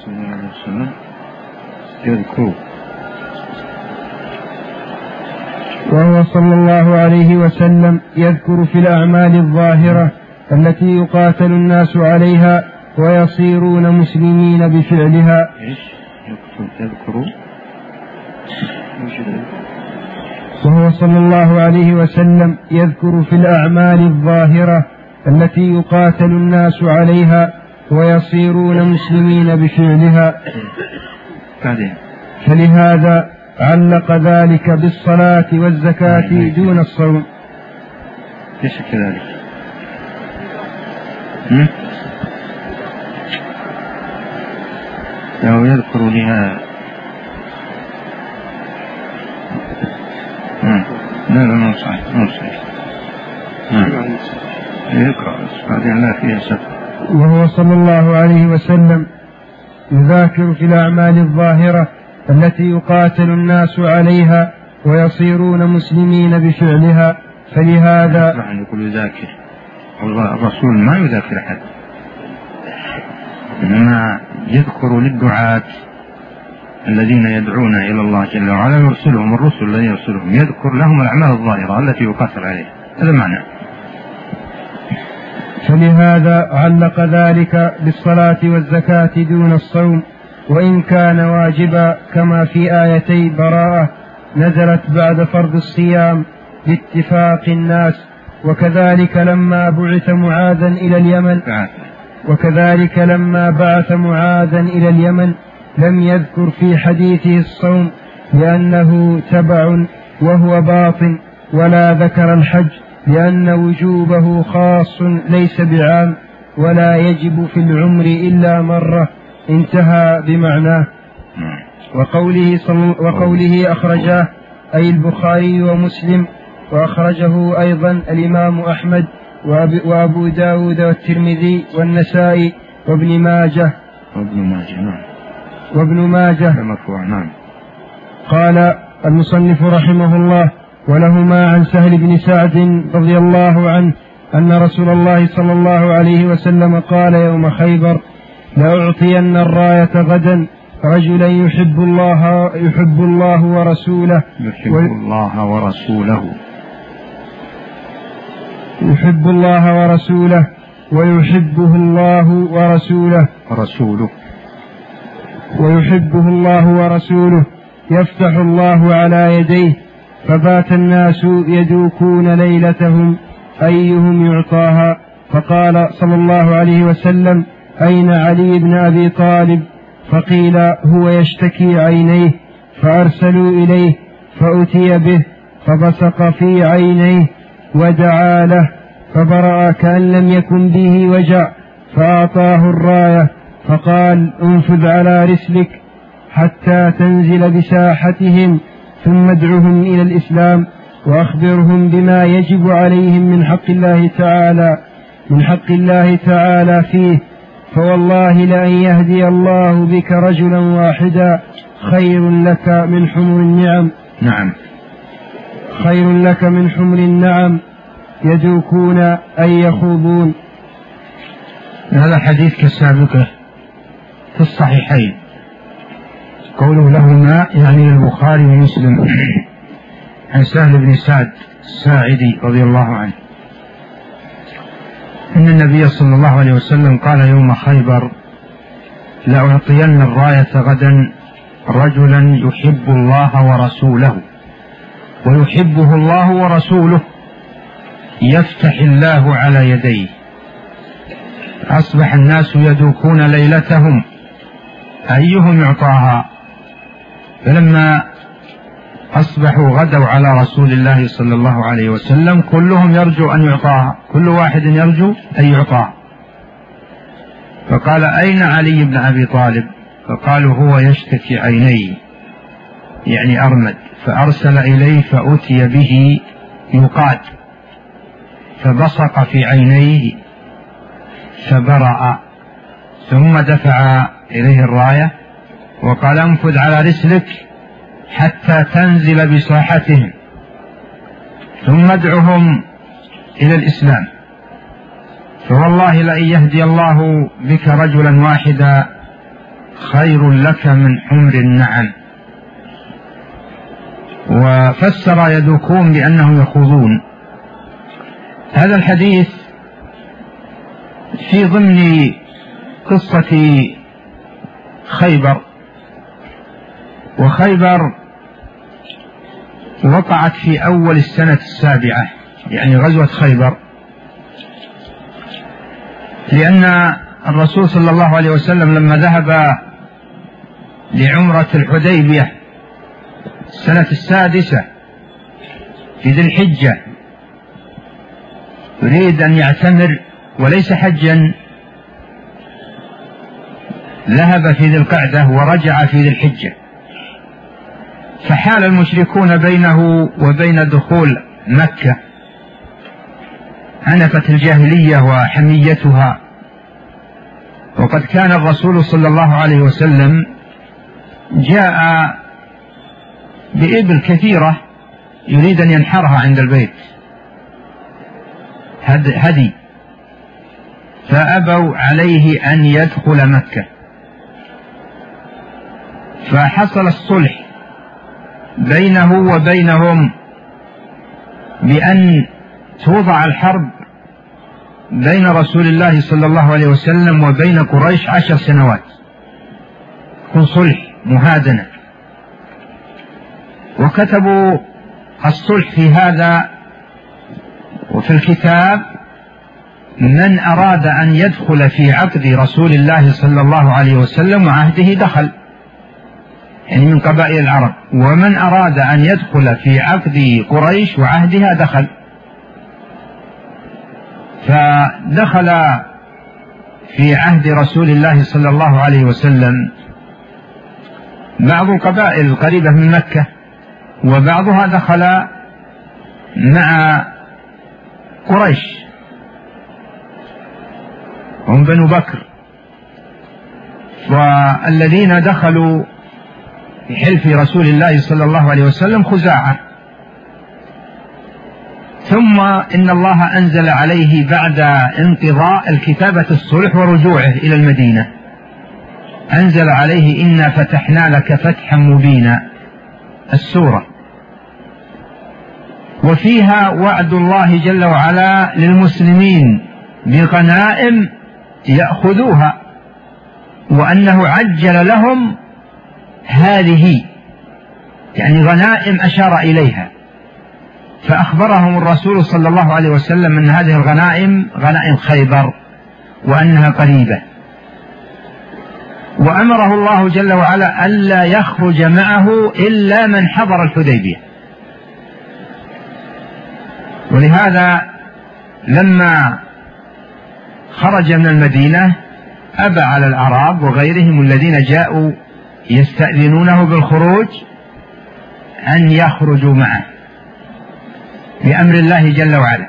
وهو صلى الله عليه وسلم يذكر في الأعمال الظاهرة التي يقاتل الناس عليها ويصيرون مسلمين بفعلها. وهو صلى الله عليه وسلم يذكر في الأعمال الظاهرة التي يقاتل الناس عليها ويصيرون مسلمين بفعلها، فلهذا علق ذلك بالصلاة والزكاة دون الصوم. ليس كذلك. لو يذكر لها لا لا ما صحيح ما صحيح يقرأ بعدين لا فيها سفر. وهو صلى الله عليه وسلم يذاكر في الأعمال الظاهرة التي يقاتل الناس عليها ويصيرون مسلمين بفعلها، فلهذا نحن يقول يذاكر، الرسول ما يذاكر أحد، إنما يذكر للدعاة الذين يدعون إلى الله جل وعلا يرسلهم الرسل الذين يرسلهم يذكر لهم الأعمال الظاهرة التي يقاتل عليها. هذا معنى. فلهذا علق ذلك بالصلاة والزكاة دون الصوم، وإن كان واجبا كما في آيتي براءة نزلت بعد فرض الصيام باتفاق الناس. وكذلك لما بعث معاذا إلى اليمن وكذلك لما بعث معاذا إلى اليمن لم يذكر في حديثه الصوم لأنه تبع وهو باطن، ولا ذكر الحج لأن وجوبه خاص ليس بعام، ولا يجب في العمر إلا مرة، انتهى بمعناه. وقوله, وقوله أخرجاه أي البخاري ومسلم، وأخرجه أيضا الإمام أحمد وأبو داود والترمذي والنسائي وابن ماجه وابن ماجه نعم وابن ماجه مرفوع. نعم. قال المصنف رحمه الله: ولهما عن سهل بن سعد رضي الله عنه أن رسول الله صلى الله عليه وسلم قال يوم خيبر: لأعطين الراية غدا رجلا يحب الله يحب الله ورسوله يحب الله ورسوله يحب الله ورسوله ويحبه الله ورسوله ورسوله ويحبه الله ورسوله يفتح الله على يديه، فبات الناس يدوكون ليلتهم أيهم يعطاها. فقال صلى الله عليه وسلم: أين علي بن أبي طالب؟ فقيل: هو يشتكي عينيه. فأرسلوا إليه فأتي به فبصق في عينيه ودعا له فبرأ كأن لم يكن به وجع، فأعطاه الراية فقال: انفذ على رسلك حتى تنزل بساحتهم، ثم ادعهم إلى الإسلام وأخبرهم بما يجب عليهم من حق الله تعالى من حق الله تعالى فيه، فوالله لأن يهدي الله بك رجلا واحدا خير لك من حمر النعم. نعم. خير لك من حمر النعم يدوكون أي يخوضون. هذا حديث كالسابقة في الصحيحين، قوله لهما يعني البخاري ومسلم، عن سهل بن سعد الساعدي رضي الله عنه إن النبي صلى الله عليه وسلم قال يوم خيبر: لأعطين الراية غدا رجلا يحب الله ورسوله ويحبه الله ورسوله يفتح الله على يديه. أصبح الناس يدوكون ليلتهم أيهم يعطاها، فلما أصبحوا غدوا على رسول الله صلى الله عليه وسلم كلهم يرجو أن يعطاها، كل واحد يرجو أن يعطاها. فقال: أين علي بن أبي طالب؟ فقالوا: هو يشتكي عينيه يعني أرمد. فأرسل إليه فأتي به يقاد، فبصق في عينيه فبرأ، ثم دفع إليه الراية وقال: انفذ على رسلك حتى تنزل بساحتهم، ثم ادعهم إلى الإسلام، فوالله لأن يهدي الله بك رجلا واحدا خير لك من حمر النعم. وفسر يدوكون بأنهم يخوضون. هذا الحديث في ضمن قصة خيبر، وخيبر وقعت في أول السنة السابعة، يعني غزوة خيبر، لأن الرسول صلى الله عليه وسلم لما ذهب لعمرة الحديبية السنة السادسة في ذي الحجة يريد أن يعتمر وليس حجا، ذهب في ذي القعدة ورجع في ذي الحجة، فحال المشركون بينه وبين دخول مكة عنفة الجاهلية وحميتها. وقد كان الرسول صلى الله عليه وسلم جاء بإبل كثيرة يريد أن ينحرها عند البيت هدي، فأبوا عليه أن يدخل مكة، فحصل الصلح بينه وبينهم بأن توضع الحرب بين رسول الله صلى الله عليه وسلم وبين قريش عشر سنوات، يكون صلح مهادنة. وكتبوا الصلح في هذا وفي الكتاب: من أراد أن يدخل في عقد رسول الله صلى الله عليه وسلم وعهده دخل، يعني من قبائل العرب، ومن أراد أن يدخل في عقد قريش وعهدها دخل. فدخل في عهد رسول الله صلى الله عليه وسلم بعض القبائل القريبة من مكة، وبعضها دخل مع قريش هم بنو بكر. والذين دخلوا في حلف رسول الله صلى الله عليه وسلم خزاعة. ثم إن الله أنزل عليه بعد انقضاء الكتابة الصلح ورجوعه إلى المدينة، أنزل عليه: إنا فتحنا لك فتحا مبينا، السورة، وفيها وعد الله جل وعلا للمسلمين بغنائم يأخذوها، وأنه عجل لهم هذه، يعني غنائم أشار إليها. فأخبرهم الرسول صلى الله عليه وسلم أن هذه الغنائم غنائم خيبر وأنها قريبة، وأمره الله جل وعلا ألا يخرج معه إلا من حضر الحديبية. ولهذا لما خرج من المدينة أبى على الأعراب وغيرهم الذين جاءوا يستأذنونه بالخروج أن يخرجوا معه بأمر الله جل وعلا.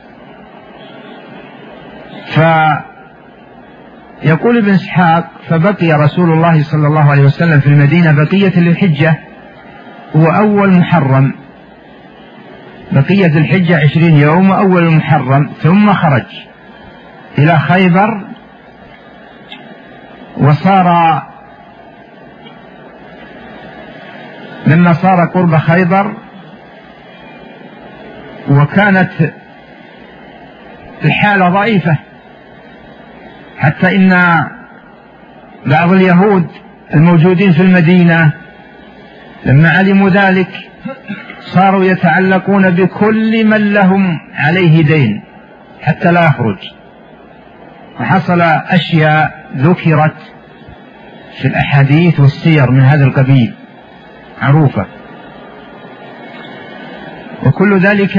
فيقول ابن إسحاق: فبقي رسول الله صلى الله عليه وسلم في المدينة بقية للحجة، هو أول محرم، بقية الحجة عشرين يوم أول المحرم، ثم خرج إلى خيبر. وصار لما صار قرب خيبر وكانت الحالة ضعيفة، حتى إن بعض اليهود الموجودين في المدينة لما علموا ذلك صاروا يتعلقون بكل من لهم عليه دين حتى لا يخرج. وحصل أشياء ذكرت في الأحاديث والسير من هذا القبيل معروفة، وكل ذلك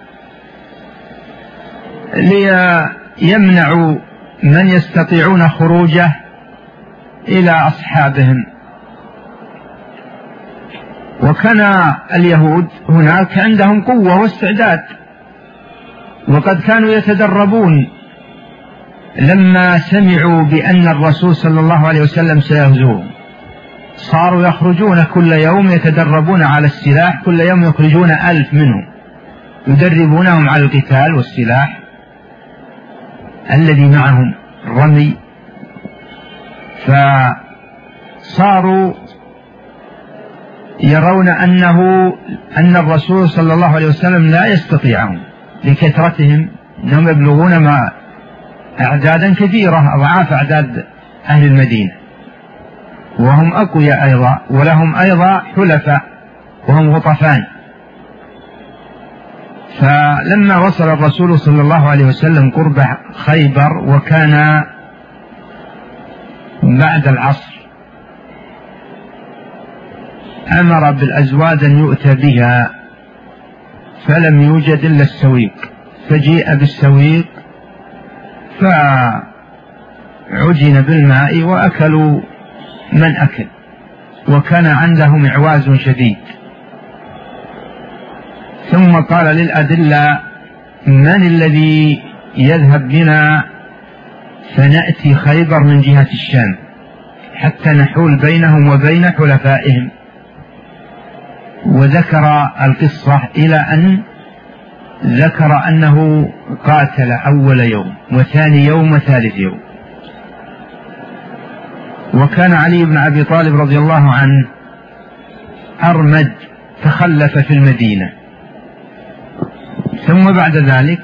ليمنعوا من يستطيعون خروجه إلى أصحابهم. وكان اليهود هناك عندهم قوة واستعداد، وقد كانوا يتدربون لما سمعوا بأن الرسول صلى الله عليه وسلم سيغزوهم، صاروا يخرجون كل يوم يتدربون على السلاح، كل يوم يخرجون ألف منهم يدربونهم على القتال والسلاح الذي معهم الرمي. فصاروا يرون أنه أن الرسول صلى الله عليه وسلم لا يستطيعهم لكثرتهم، أنهم يبلغون ما أعدادا كثيرة أضعاف أعداد أهل المدينة، وهم أقوياء أيضا، ولهم أيضا حلفاء وهم غطفان. فلما وصل الرسول صلى الله عليه وسلم قرب خيبر وكان بعد العصر أمر بالأزواد أن يؤتى بها، فلم يوجد إلا السويق، فجيء بالسويق فعجن بالماء وأكلوا من أكل، وكان عندهم إعواز شديد. ثم قال للأدلة: من الذي يذهب بنا فنأتي خيبر من جهة الشام حتى نحول بينهم وبين حلفائهم؟ وذكر القصة إلى أن ذكر أنه قاتل أول يوم وثاني يوم وثالث يوم. وكان علي بن أبي طالب رضي الله عنه أرمد تخلف في المدينة، ثم بعد ذلك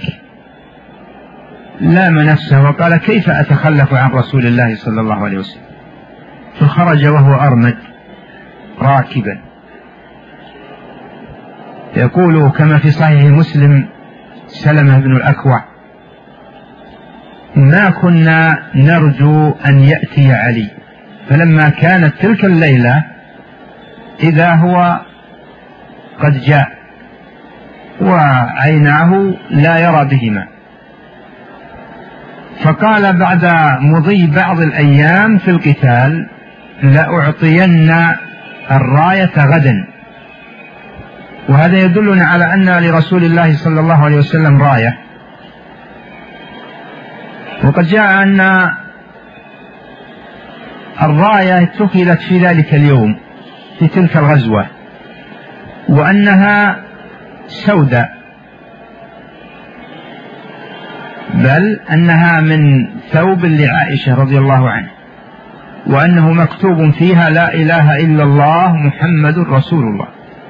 لام نفسه وقال كيف أتخلف عن رسول الله صلى الله عليه وسلم، فخرج وهو أرمد راكبا. يقول كما في صحيح مسلم سلمة بن الأكوع: ما كنا نرجو أن يأتي علي، فلما كانت تلك الليلة إذا هو قد جاء وعيناه لا يرى بهما. فقال بعد مضي بعض الأيام في القتال: لأعطين الراية غدا. وهذا يدلنا على أن لرسول الله صلى الله عليه وسلم راية. وقد جاء أن الراية اتخذت في ذلك اليوم في تلك الغزوة، وأنها سوداء، بل أنها من ثوب لعائشة رضي الله عنها، وأنه مكتوب فيها: لا إله إلا الله محمد رسول الله.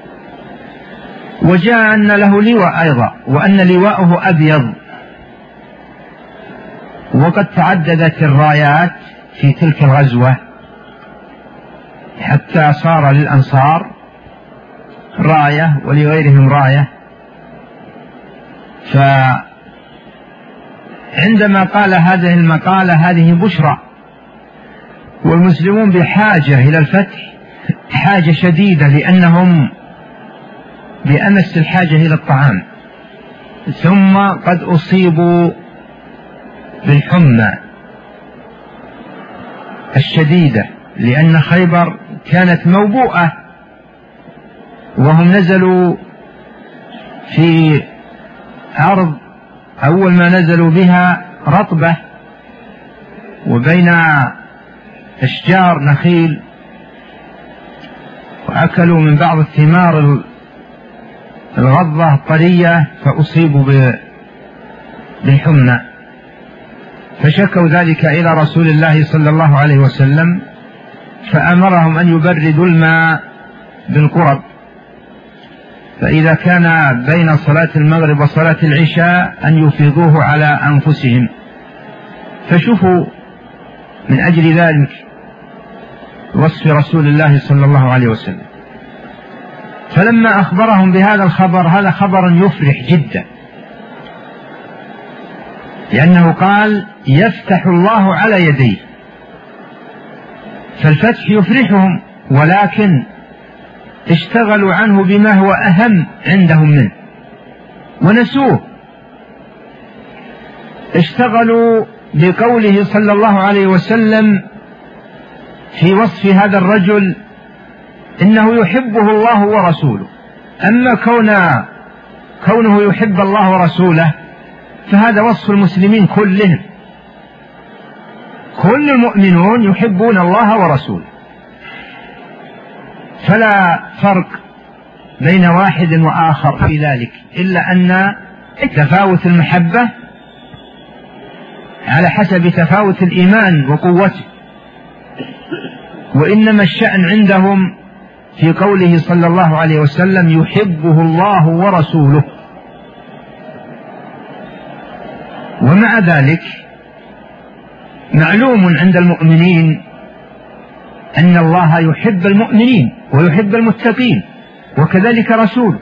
وجاء أن له لواء أيضا، وأن لواءه أبيض. وقد تعددت الرايات في تلك الغزوة حتى صار للأنصار راية ولغيرهم راية. فعندما قال هذه المقالة هذه بشرى، والمسلمون بحاجة إلى الفتح حاجة شديدة، لأنهم بأمس الحاجة إلى الطعام، ثم قد أصيبوا بالحمى الشديدة، لأن خيبر كانت موبوءة، وهم نزلوا في أرض أول ما نزلوا بها رطبة وبين أشجار نخيل، وأكلوا من بعض الثمار الغضة الطرية فأصيبوا بالحمى، فشكوا ذلك إلى رسول الله صلى الله عليه وسلم، فأمرهم أن يبردوا الماء بالقرب، فإذا كان بين صلاة المغرب وصلاة العشاء أن يفيضوه على أنفسهم. فشوفوا من أجل ذلك وصف رسول الله صلى الله عليه وسلم. فلما أخبرهم بهذا الخبر، هذا خبر يفرح جدا، لأنه قال: يفتح الله على يديه. فالفتح يفرحهم، ولكن اشتغلوا عنه بما هو أهم عندهم منه ونسوه. اشتغلوا بقوله صلى الله عليه وسلم في وصف هذا الرجل: إنه يحبه الله ورسوله. أما كون كونه يحب الله ورسوله فهذا وصف المسلمين كلهم، كل المؤمنون يحبون الله ورسوله، فلا فرق بين واحد وآخر في ذلك، إلا أن تفاوت المحبة على حسب تفاوت الإيمان وقوته. وإنما الشأن عندهم في قوله صلى الله عليه وسلم: يحبه الله ورسوله. ومع ذلك معلوم عند المؤمنين أن الله يحب المؤمنين ويحب المتقين، وكذلك رسوله.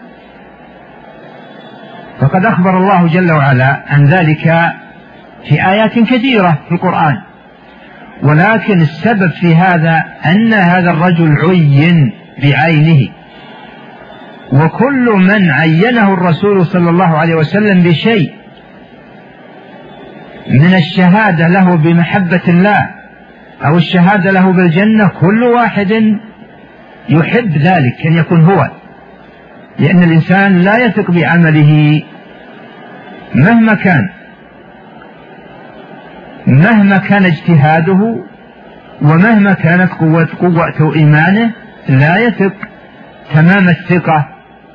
فقد أخبر الله جل وعلا عن ذلك في آيات كثيرة في القرآن، ولكن السبب في هذا أن هذا الرجل عين بعينه، وكل من عينه الرسول صلى الله عليه وسلم بشيء من الشهادة له بمحبة الله أو الشهادة له بالجنة، كل واحد يحب ذلك أن يكون هو، لأن الإنسان لا يثق بعمله مهما كان، مهما كان اجتهاده ومهما كانت قوة, قوة إيمانه لا يثق تمام الثقة.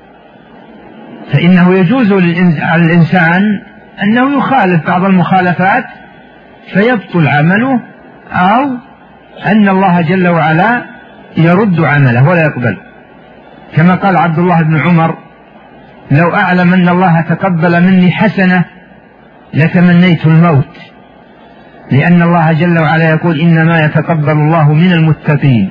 فإنه يجوز على الإنسان أنه يخالف بعض المخالفات فيبطل عمله، أو أن الله جل وعلا يرد عمله ولا يقبله، كما قال عبد الله بن عمر: لو أعلم أن الله تقبل مني حسنة لتمنيت الموت، لأن الله جل وعلا يقول: إنما يتقبل الله من المتقين.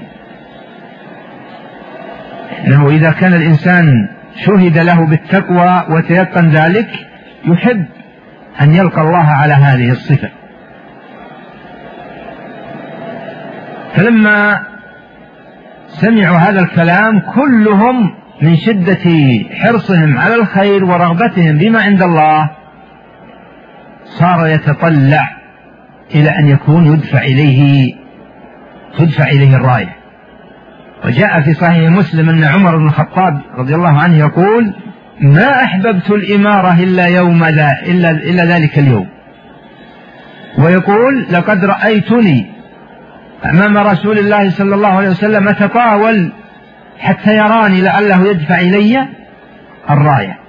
إنه إذا كان الإنسان شهد له بالتقوى وتيقن ذلك يحب أن يلقى الله على هذه الصفة. فلما سمعوا هذا الكلام كلهم من شدة حرصهم على الخير ورغبتهم بما عند الله صار يتطلع إلى أن يكون يدفع إليه تدفع إليه الراية. وجاء في صحيح مسلم أن عمر بن الخطاب رضي الله عنه يقول: ما أحببت الإمارة إلا يوم ذا إلا, إلا ذلك اليوم. ويقول: لقد رأيتني أمام رسول الله صلى الله عليه وسلم أتطاول حتى يراني لعله يدفع إلي الراية.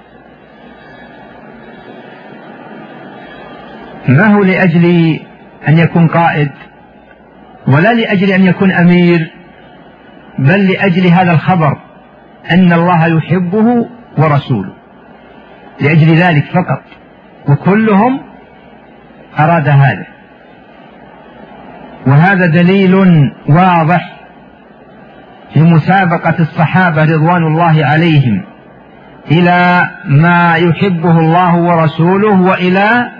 ما هو لأجل أن يكون قائد ولا لأجل أن يكون أمير، بل لأجل هذا الخبر أن الله يحبه ورسوله، لأجل ذلك فقط. وكلهم أراد هذا، وهذا دليل واضح في مسابقة الصحابة رضوان الله عليهم إلى ما يحبه الله ورسوله وإلى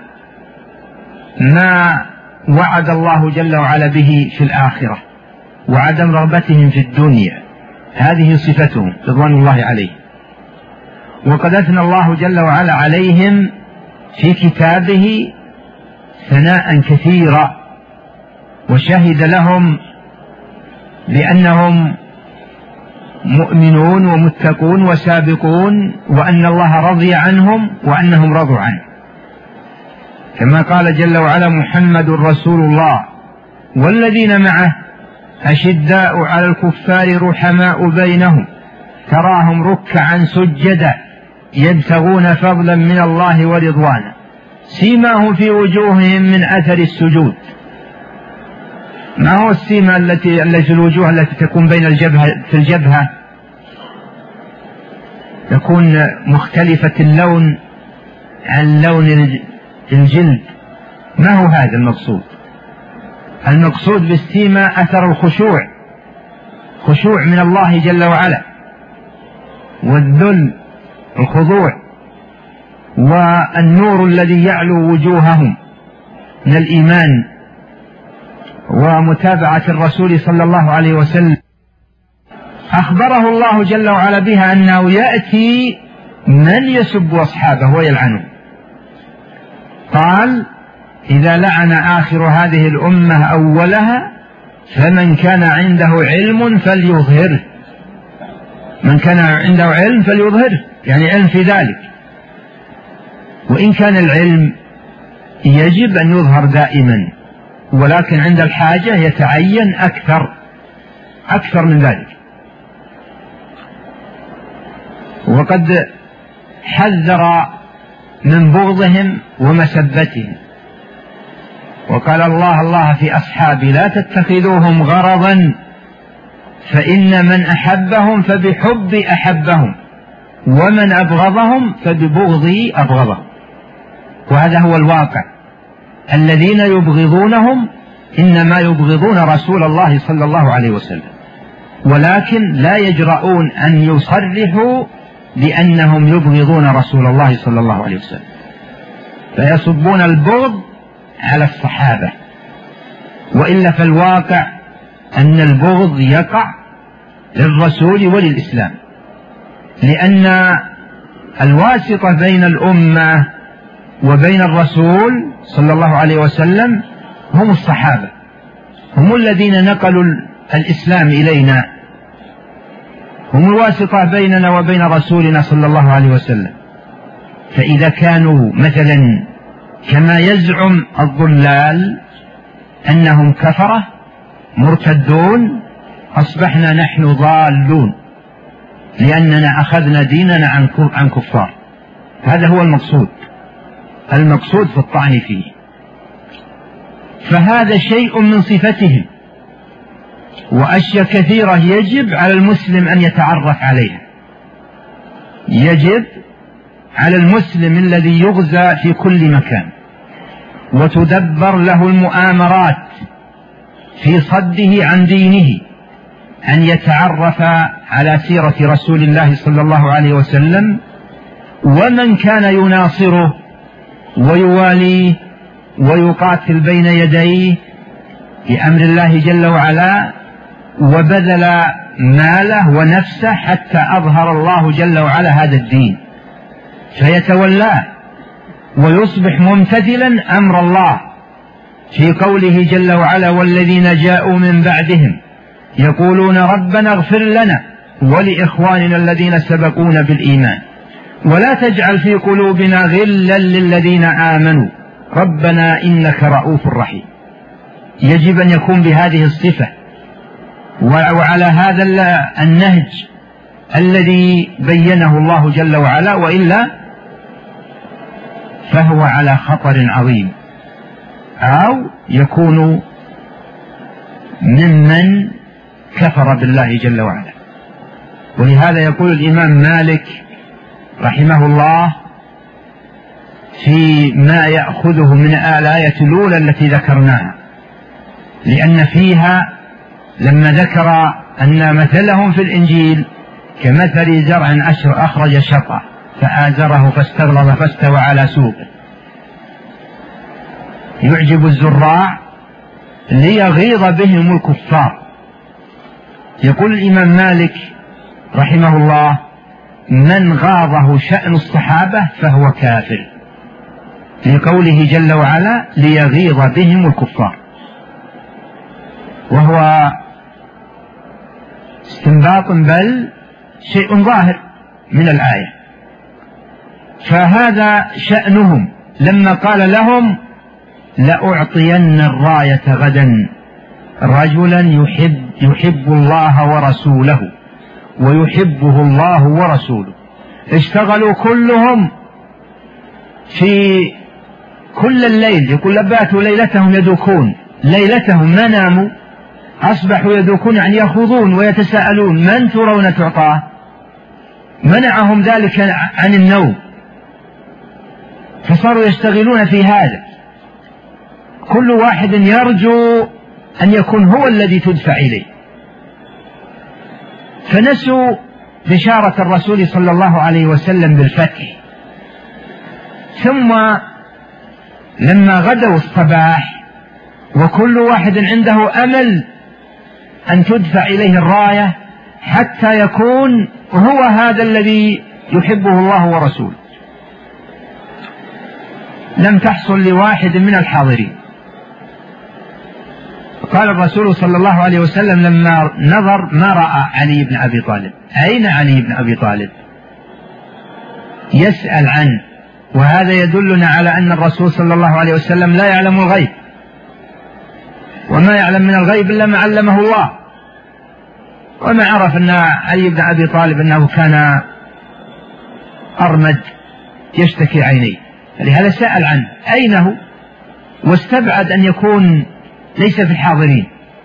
ما وعد الله جل وعلا به في الآخرة، وعدم رغبتهم في الدنيا. هذه صفتهم رضوان الله عليهم. وقد أثنى الله جل وعلا عليهم في كتابه ثناء كثيرا، وشهد لهم بأنهم مؤمنون ومتقون وسابقون، وأن الله رضي عنهم وأنهم رضوا عنه، كما قال جل وعلا: محمد رسول الله والذين معه أشداء على الكفار رحماء بينهم تراهم ركعا سجدا يبتغون فضلا من الله ورضوانا سيماهم في وجوههم من أثر السجود. ما هو السيمة التي التي الوجوه التي تكون بين الجبهة في الجبهة تكون مختلفة اللون عن لون الجلد؟ ما هو هذا المقصود؟ المقصود بالسيمة أثر الخشوع، خشوع من الله جل وعلا، والذل الخضوع، والنور الذي يعلو وجوههم من الإيمان ومتابعة الرسول صلى الله عليه وسلم. أخبره الله جل وعلا بها أنه يأتي من يسب أصحابه ويلعنه. قال: إذا لعن آخر هذه الأمة أولها فمن كان عنده علم فليظهره. من كان عنده علم فليظهره، يعني علم في ذلك. وإن كان العلم يجب أن يظهر دائما، ولكن عند الحاجة يتعين أكثر أكثر من ذلك. وقد حذر من بغضهم ومسبتهم، وقال الله الله في أصحابي: لا تتخذوهم غرضا فإن من أحبهم فبحب أحبهم ومن أبغضهم فببغضي أبغضهم. وهذا هو الواقع. الذين يبغضونهم إنما يبغضون رسول الله صلى الله عليه وسلم، ولكن لا يجرؤون أن يصرحوا بأنهم يبغضون رسول الله صلى الله عليه وسلم، فيصبون البغض على الصحابة. وإلا فالواقع أن البغض يقع للرسول وللإسلام، لأن الواسطة بين الأمة وبين الرسول صلى الله عليه وسلم هم الصحابة، هم الذين نقلوا الإسلام إلينا، هم الواسطة بيننا وبين رسولنا صلى الله عليه وسلم. فإذا كانوا مثلا كما يزعم الضلال أنهم كفرة مرتدون، أصبحنا نحن ضالون لأننا أخذنا ديننا عن كفار. هذا هو المقصود، المقصود في الطعن فيه. فهذا شيء من صفتهم، وأشياء كثيرة يجب على المسلم أن يتعرف عليها. يجب على المسلم الذي يغزى في كل مكان وتدبر له المؤامرات في صده عن دينه أن يتعرف على سيرة رسول الله صلى الله عليه وسلم ومن كان يناصره ويواليه ويقاتل بين يديه بأمر الله جل وعلا، وبذل ماله ونفسه حتى أظهر الله جل وعلا هذا الدين، فيتولاه ويصبح ممتثلا أمر الله في قوله جل وعلا: والذين جاءوا من بعدهم يقولون ربنا اغفر لنا ولإخواننا الذين سبقونا بالإيمان ولا تجعل في قلوبنا غلا للذين آمنوا ربنا إنك رؤوف رحيم. يجب أن يكون بهذه الصفة وعلى هذا النهج الذي بينه الله جل وعلا، وإلا فهو على خطر عظيم، أو يكون ممن كفر بالله جل وعلا. ولهذا يقول الإمام مالك رحمه الله في ما يأخذه من الآية الأولى التي ذكرناها، لأن فيها لما ذكر أن مثلهم في الإنجيل كمثل زرع أشر أخرج شطأ فآزره فاستغلظ فاستوى على سوقه يعجب الزراع ليغيظ بهم الكفار. يقول الإمام مالك رحمه الله: من غاضه شأن الصحابة فهو كافر، لقوله جل وعلا: ليغيظ بهم الكفار، وهو استنباط بل شيء ظاهر من الآية. فهذا شأنهم لما قال لهم: لأعطين الراية غدا رجلا يحب, يحب الله ورسوله ويحبه الله ورسوله. اشتغلوا كلهم في كل الليل، يقول لباتوا ليلتهم يدوكون، ليلتهم ما ناموا، أصبحوا يدوكون يعني يخوضون ويتساءلون من ترون تعطاه، منعهم ذلك عن النوم، فصاروا يشتغلون في هذا، كل واحد يرجو أن يكون هو الذي تدفع إليه، فنسوا بشارة الرسول صلى الله عليه وسلم بالفتح. ثم لما غدوا الصباح وكل واحد عنده أمل أن تدفع إليه الراية حتى يكون هو هذا الذي يحبه الله ورسوله، لم تحصل لواحد من الحاضرين. قال الرسول صلى الله عليه وسلم لما نظر ما رأى علي بن أبي طالب: أين علي بن أبي طالب؟ يسأل عنه، وهذا يدلنا على أن الرسول صلى الله عليه وسلم لا يعلم الغيب، وما يعلم من الغيب إلا ما علمه الله. وما عرف أن علي بن أبي طالب أنه كان أرمد يشتكي عينيه، لهذا سأل عنه أين هو، واستبعد أن يكون ليس في الحاضرين،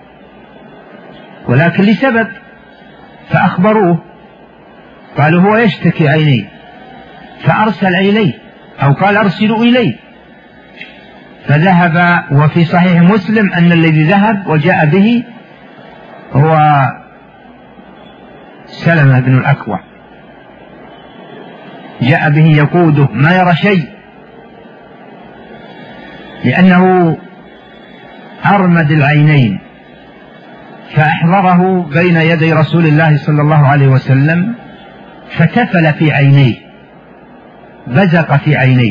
ولكن لسبب، فأخبروه قالوا هو يشتكي عينيه، فأرسل إليه أو قال أرسلوا إليه، فذهب. وفي صحيح مسلم أن الذي ذهب وجاء به هو سلمة بن الأكوع، جاء به يقوده ما يرى شيء، لأنه أرمد العينين، فأحضره بين يدي رسول الله صلى الله عليه وسلم فتفل في عينيه، بزق في عينيه،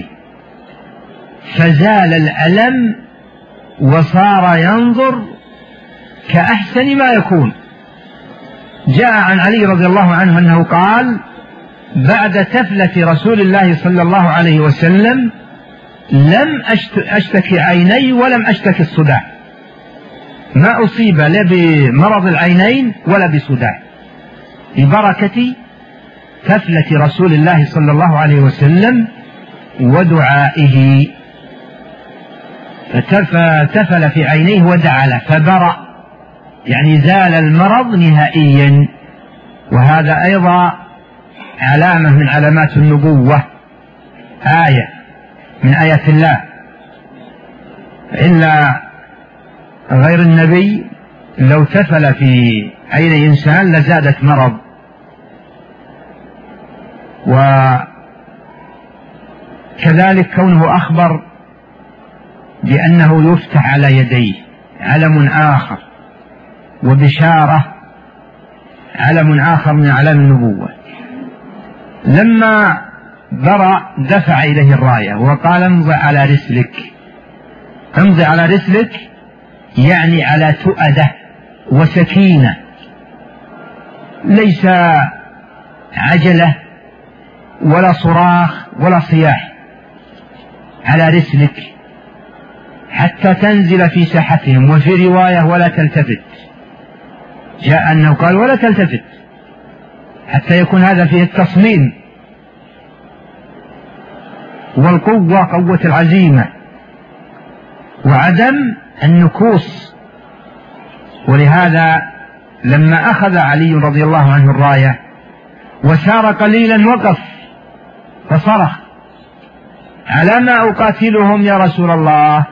فزال الألم وصار ينظر كأحسن ما يكون. جاء عن علي رضي الله عنه أنه قال: بعد تفلة رسول الله صلى الله عليه وسلم لم أشتكي عيني ولم أشتكي الصداع، ما أصيب لا بمرض العينين ولا بصداع، ببركة تفلة رسول الله صلى الله عليه وسلم ودعائه، فتفل في عينيه ودعا له فبرأ يعني زال المرض نهائيا، وهذا أيضا علامة من علامات النبوة، آية من آيات الله. إلا غير النبي لو تفل في عين إنسان لزادت مرض. وكذلك كونه أخبر بأنه يفتح على يديه علم آخر، وبشارة علم آخر من أعلام النبوة. لما برأ دفع إليه الراية وقال امضي على رسلك. امضي على رسلك يعني على تؤدة وسكينة، ليس عجلة ولا صراخ ولا صياح، على رسلك حتى تنزل في ساحتهم. وفي رواية ولا تلتفت، جاء أنه قال ولا تلتفت، حتى يكون هذا فيه التصميم والقوة، قوة العزيمة، وعدم النكوص. ولهذا لما أخذ علي رضي الله عنه الراية وسار قليلا وقف فصرخ: على ما أقاتلهم يا رسول الله؟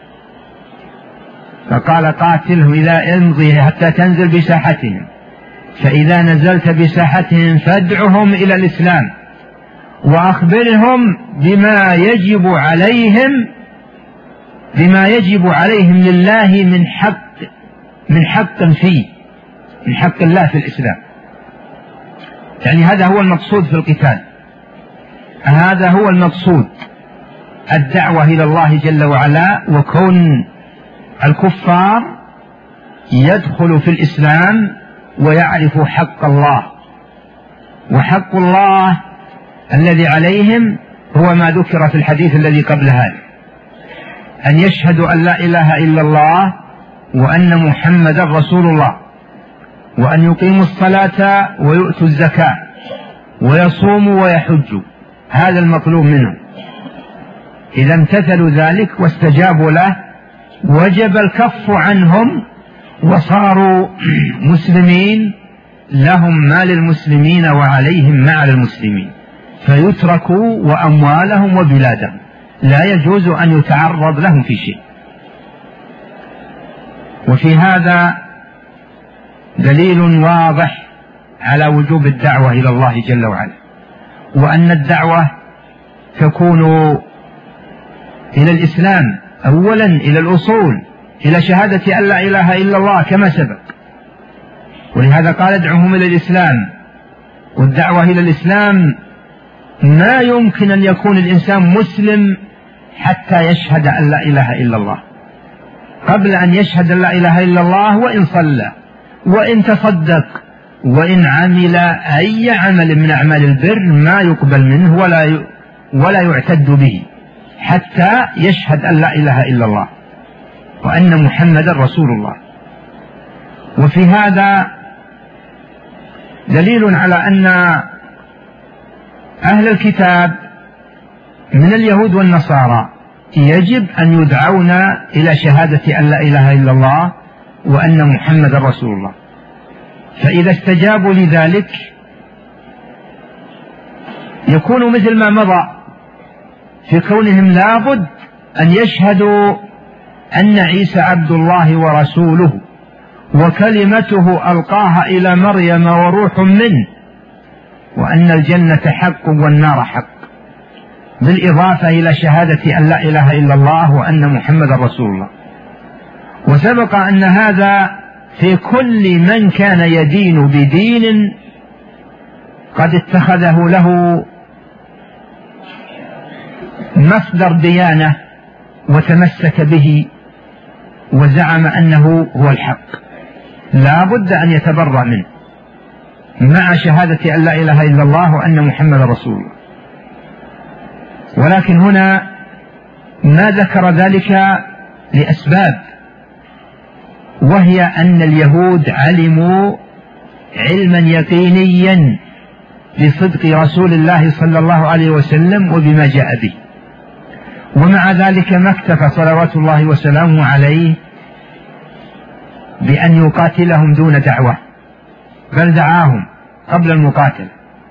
فقال: قاتلهم إذا امضي حتى تنزل بساحتهم، فإذا نزلت بساحتهم فادعهم إلى الإسلام وأخبرهم بما يجب عليهم بما يجب عليهم لله من حق من حق فيه من حق الله في الإسلام. يعني هذا هو المقصود في القتال، هذا هو المقصود، الدعوة إلى الله جل وعلا، وكون الكفار يدخل في الإسلام ويعرفوا حق الله. وحق الله الذي عليهم هو ما ذكر في الحديث الذي قبل هذا، أن يشهدوا أن لا إله إلا الله وأن محمدا رسول الله، وأن يقيموا الصلاة ويؤتوا الزكاة ويصوموا ويحجوا. هذا المطلوب منهم. إذا امتثلوا ذلك واستجابوا له وجب الكف عنهم وصاروا مسلمين، لهم ما للمسلمين وعليهم ما على المسلمين، فيتركوا وأموالهم وبلادهم، لا يجوز أن يتعرض لهم في شيء. وفي هذا دليل واضح على وجوب الدعوة إلى الله جل وعلا، وأن الدعوة تكون إلى الإسلام أولا، إلى الأصول، إلى شهادة أن لا إله إلا الله كما سبق. ولهذا قال: ادعوهم إلى الإسلام. والدعوة إلى الإسلام ما يمكن أن يكون الإنسان مسلم حتى يشهد أن لا إله إلا الله. قبل أن يشهد أن لا إله إلا الله، وإن صلى وإن تصدق وإن عمل أي عمل من أعمال البر ما يقبل منه ولا ولا يعتد به حتى يشهد أن لا إله إلا الله وأن محمدا رسول الله. وفي هذا دليل على أن أهل الكتاب من اليهود والنصارى يجب أن يدعون إلى شهادة أن لا إله إلا الله وأن محمدا رسول الله. فإذا استجابوا لذلك يكون مثل ما مضى في كونهم لابد أن يشهدوا أن عيسى عبد الله ورسوله وكلمته ألقاها إلى مريم وروح منه، وأن الجنة حق والنار حق، بالإضافة إلى شهادة أن لا إله إلا الله وأن محمدا رسول الله. وسبق أن هذا في كل من كان يدين بدين قد اتخذه له مصدر ديانة وتمسك به وزعم أنه هو الحق، لا بد أن يتبرأ منه مع شهادة أن لا إله إلا الله وأن محمد رسول الله. ولكن هنا ما ذكر ذلك لأسباب، وهي أن اليهود علموا علما يقينيا بصدق رسول الله صلى الله عليه وسلم وبما جاء به، ومع ذلك ما اكتفى صلوات الله وسلامه عليه بأن يقاتلهم دون دعوة، بل دعاهم قبل المقاتلة.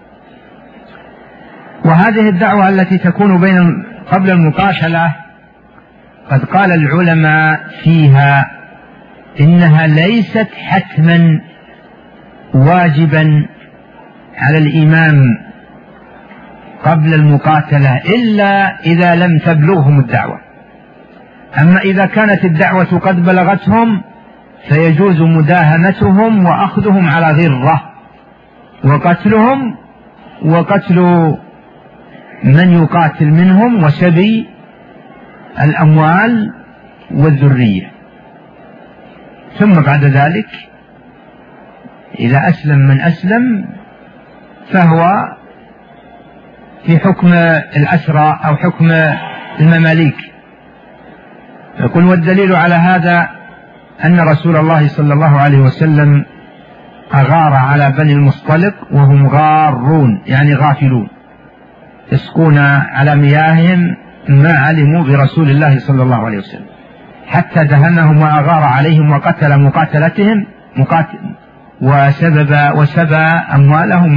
وهذه الدعوة التي تكون بين قبل المقاتلة قد قال العلماء فيها إنها ليست حتما واجبا على الإمام قبل المقاتلة إلا إذا لم تبلغهم الدعوة. أما إذا كانت الدعوة قد بلغتهم فيجوز مداهمتهم وأخذهم على غرة وقتلهم وقتل من يقاتل منهم وسبي الأموال والذرية. ثم بعد ذلك إذا أسلم من أسلم فهو في حكم الأسرى أو حكم المماليك. يقول والدليل على هذا أن رسول الله صلى الله عليه وسلم أغار على بني المصطلق وهم غارون يعني غافلون يسقون على مياههم ما علموا برسول الله صلى الله عليه وسلم، حتى دهمهم وأغار عليهم وقتل مقاتلتهم مقاتل وسبب وسبى أموالهم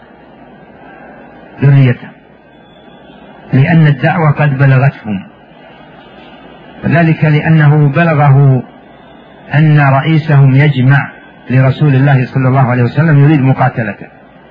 وذريتهم، لأن الدعوة قد بلغتهم. وذلك لأنه بلغه أن رئيسهم يجمع لرسول الله صلى الله عليه وسلم يريد مقاتلته،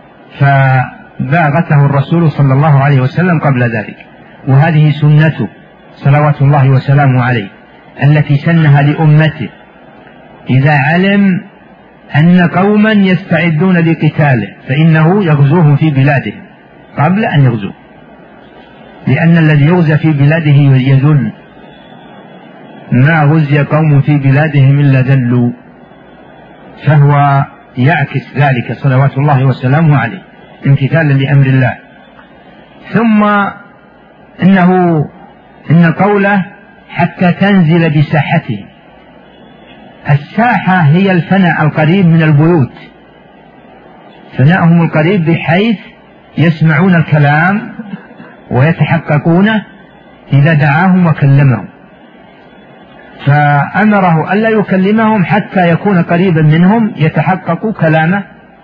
فباغته الرسول صلى الله عليه وسلم قبل ذلك. وهذه سنته صلوات الله وسلامه عليه التي سنها لأمته إذا علم أن قوما يستعدون لقتاله فإنه يغزوهم في بلادهم قبل أن يغزوه، لأن الذي يغزى في بلاده يذل، ما غزي قوم في بلادهم إلا ذلوا، فهو يعكس ذلك صلوات الله وسلامه عليه امتثالا لأمر الله. ثم إنه إن قوله حتى تنزل بساحته، الساحة هي الفناء القريب من البيوت، فناءهم القريب بحيث يسمعون الكلام ويتحققونه إذا دعاهم وكلمهم، فأمره ألا يكلمهم حتى يكون قريبا منهم يتحقق كلامه،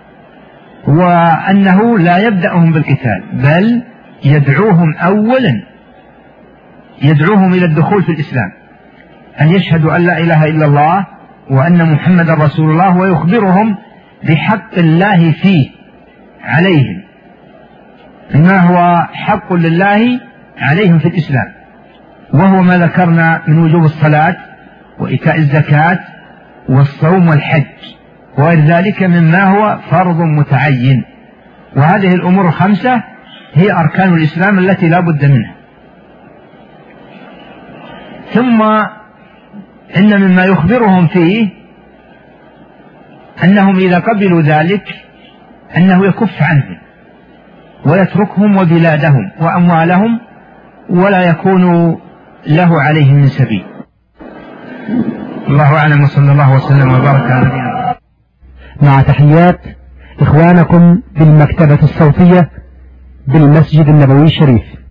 وأنه لا يبدأهم بالقتال بل يدعوهم أولا، يدعوهم إلى الدخول في الإسلام، أن يشهدوا أن لا إله إلا الله وأن محمد رسول الله، ويخبرهم بحق الله فيه عليهم بما هو حق لله عليهم في الإسلام، وهو ما ذكرنا من وجوب الصلاة وإيتاء الزكاة والصوم والحج وغير ذلك مما هو فرض متعين. وهذه الأمور الخمسة هي أركان الإسلام التي لا بد منها. ثم إن مما يخبرهم فيه أنهم إذا قبلوا ذلك أنه يكف عنهم ويتركهم وبلادهم وأموالهم ولا يكون له عليهم من سبيل. الله أعلم، وصلى الله وسلم وبارك على نبينا. مع تحيات إخوانكم بالمكتبة الصوتية بالمسجد النبوي الشريف.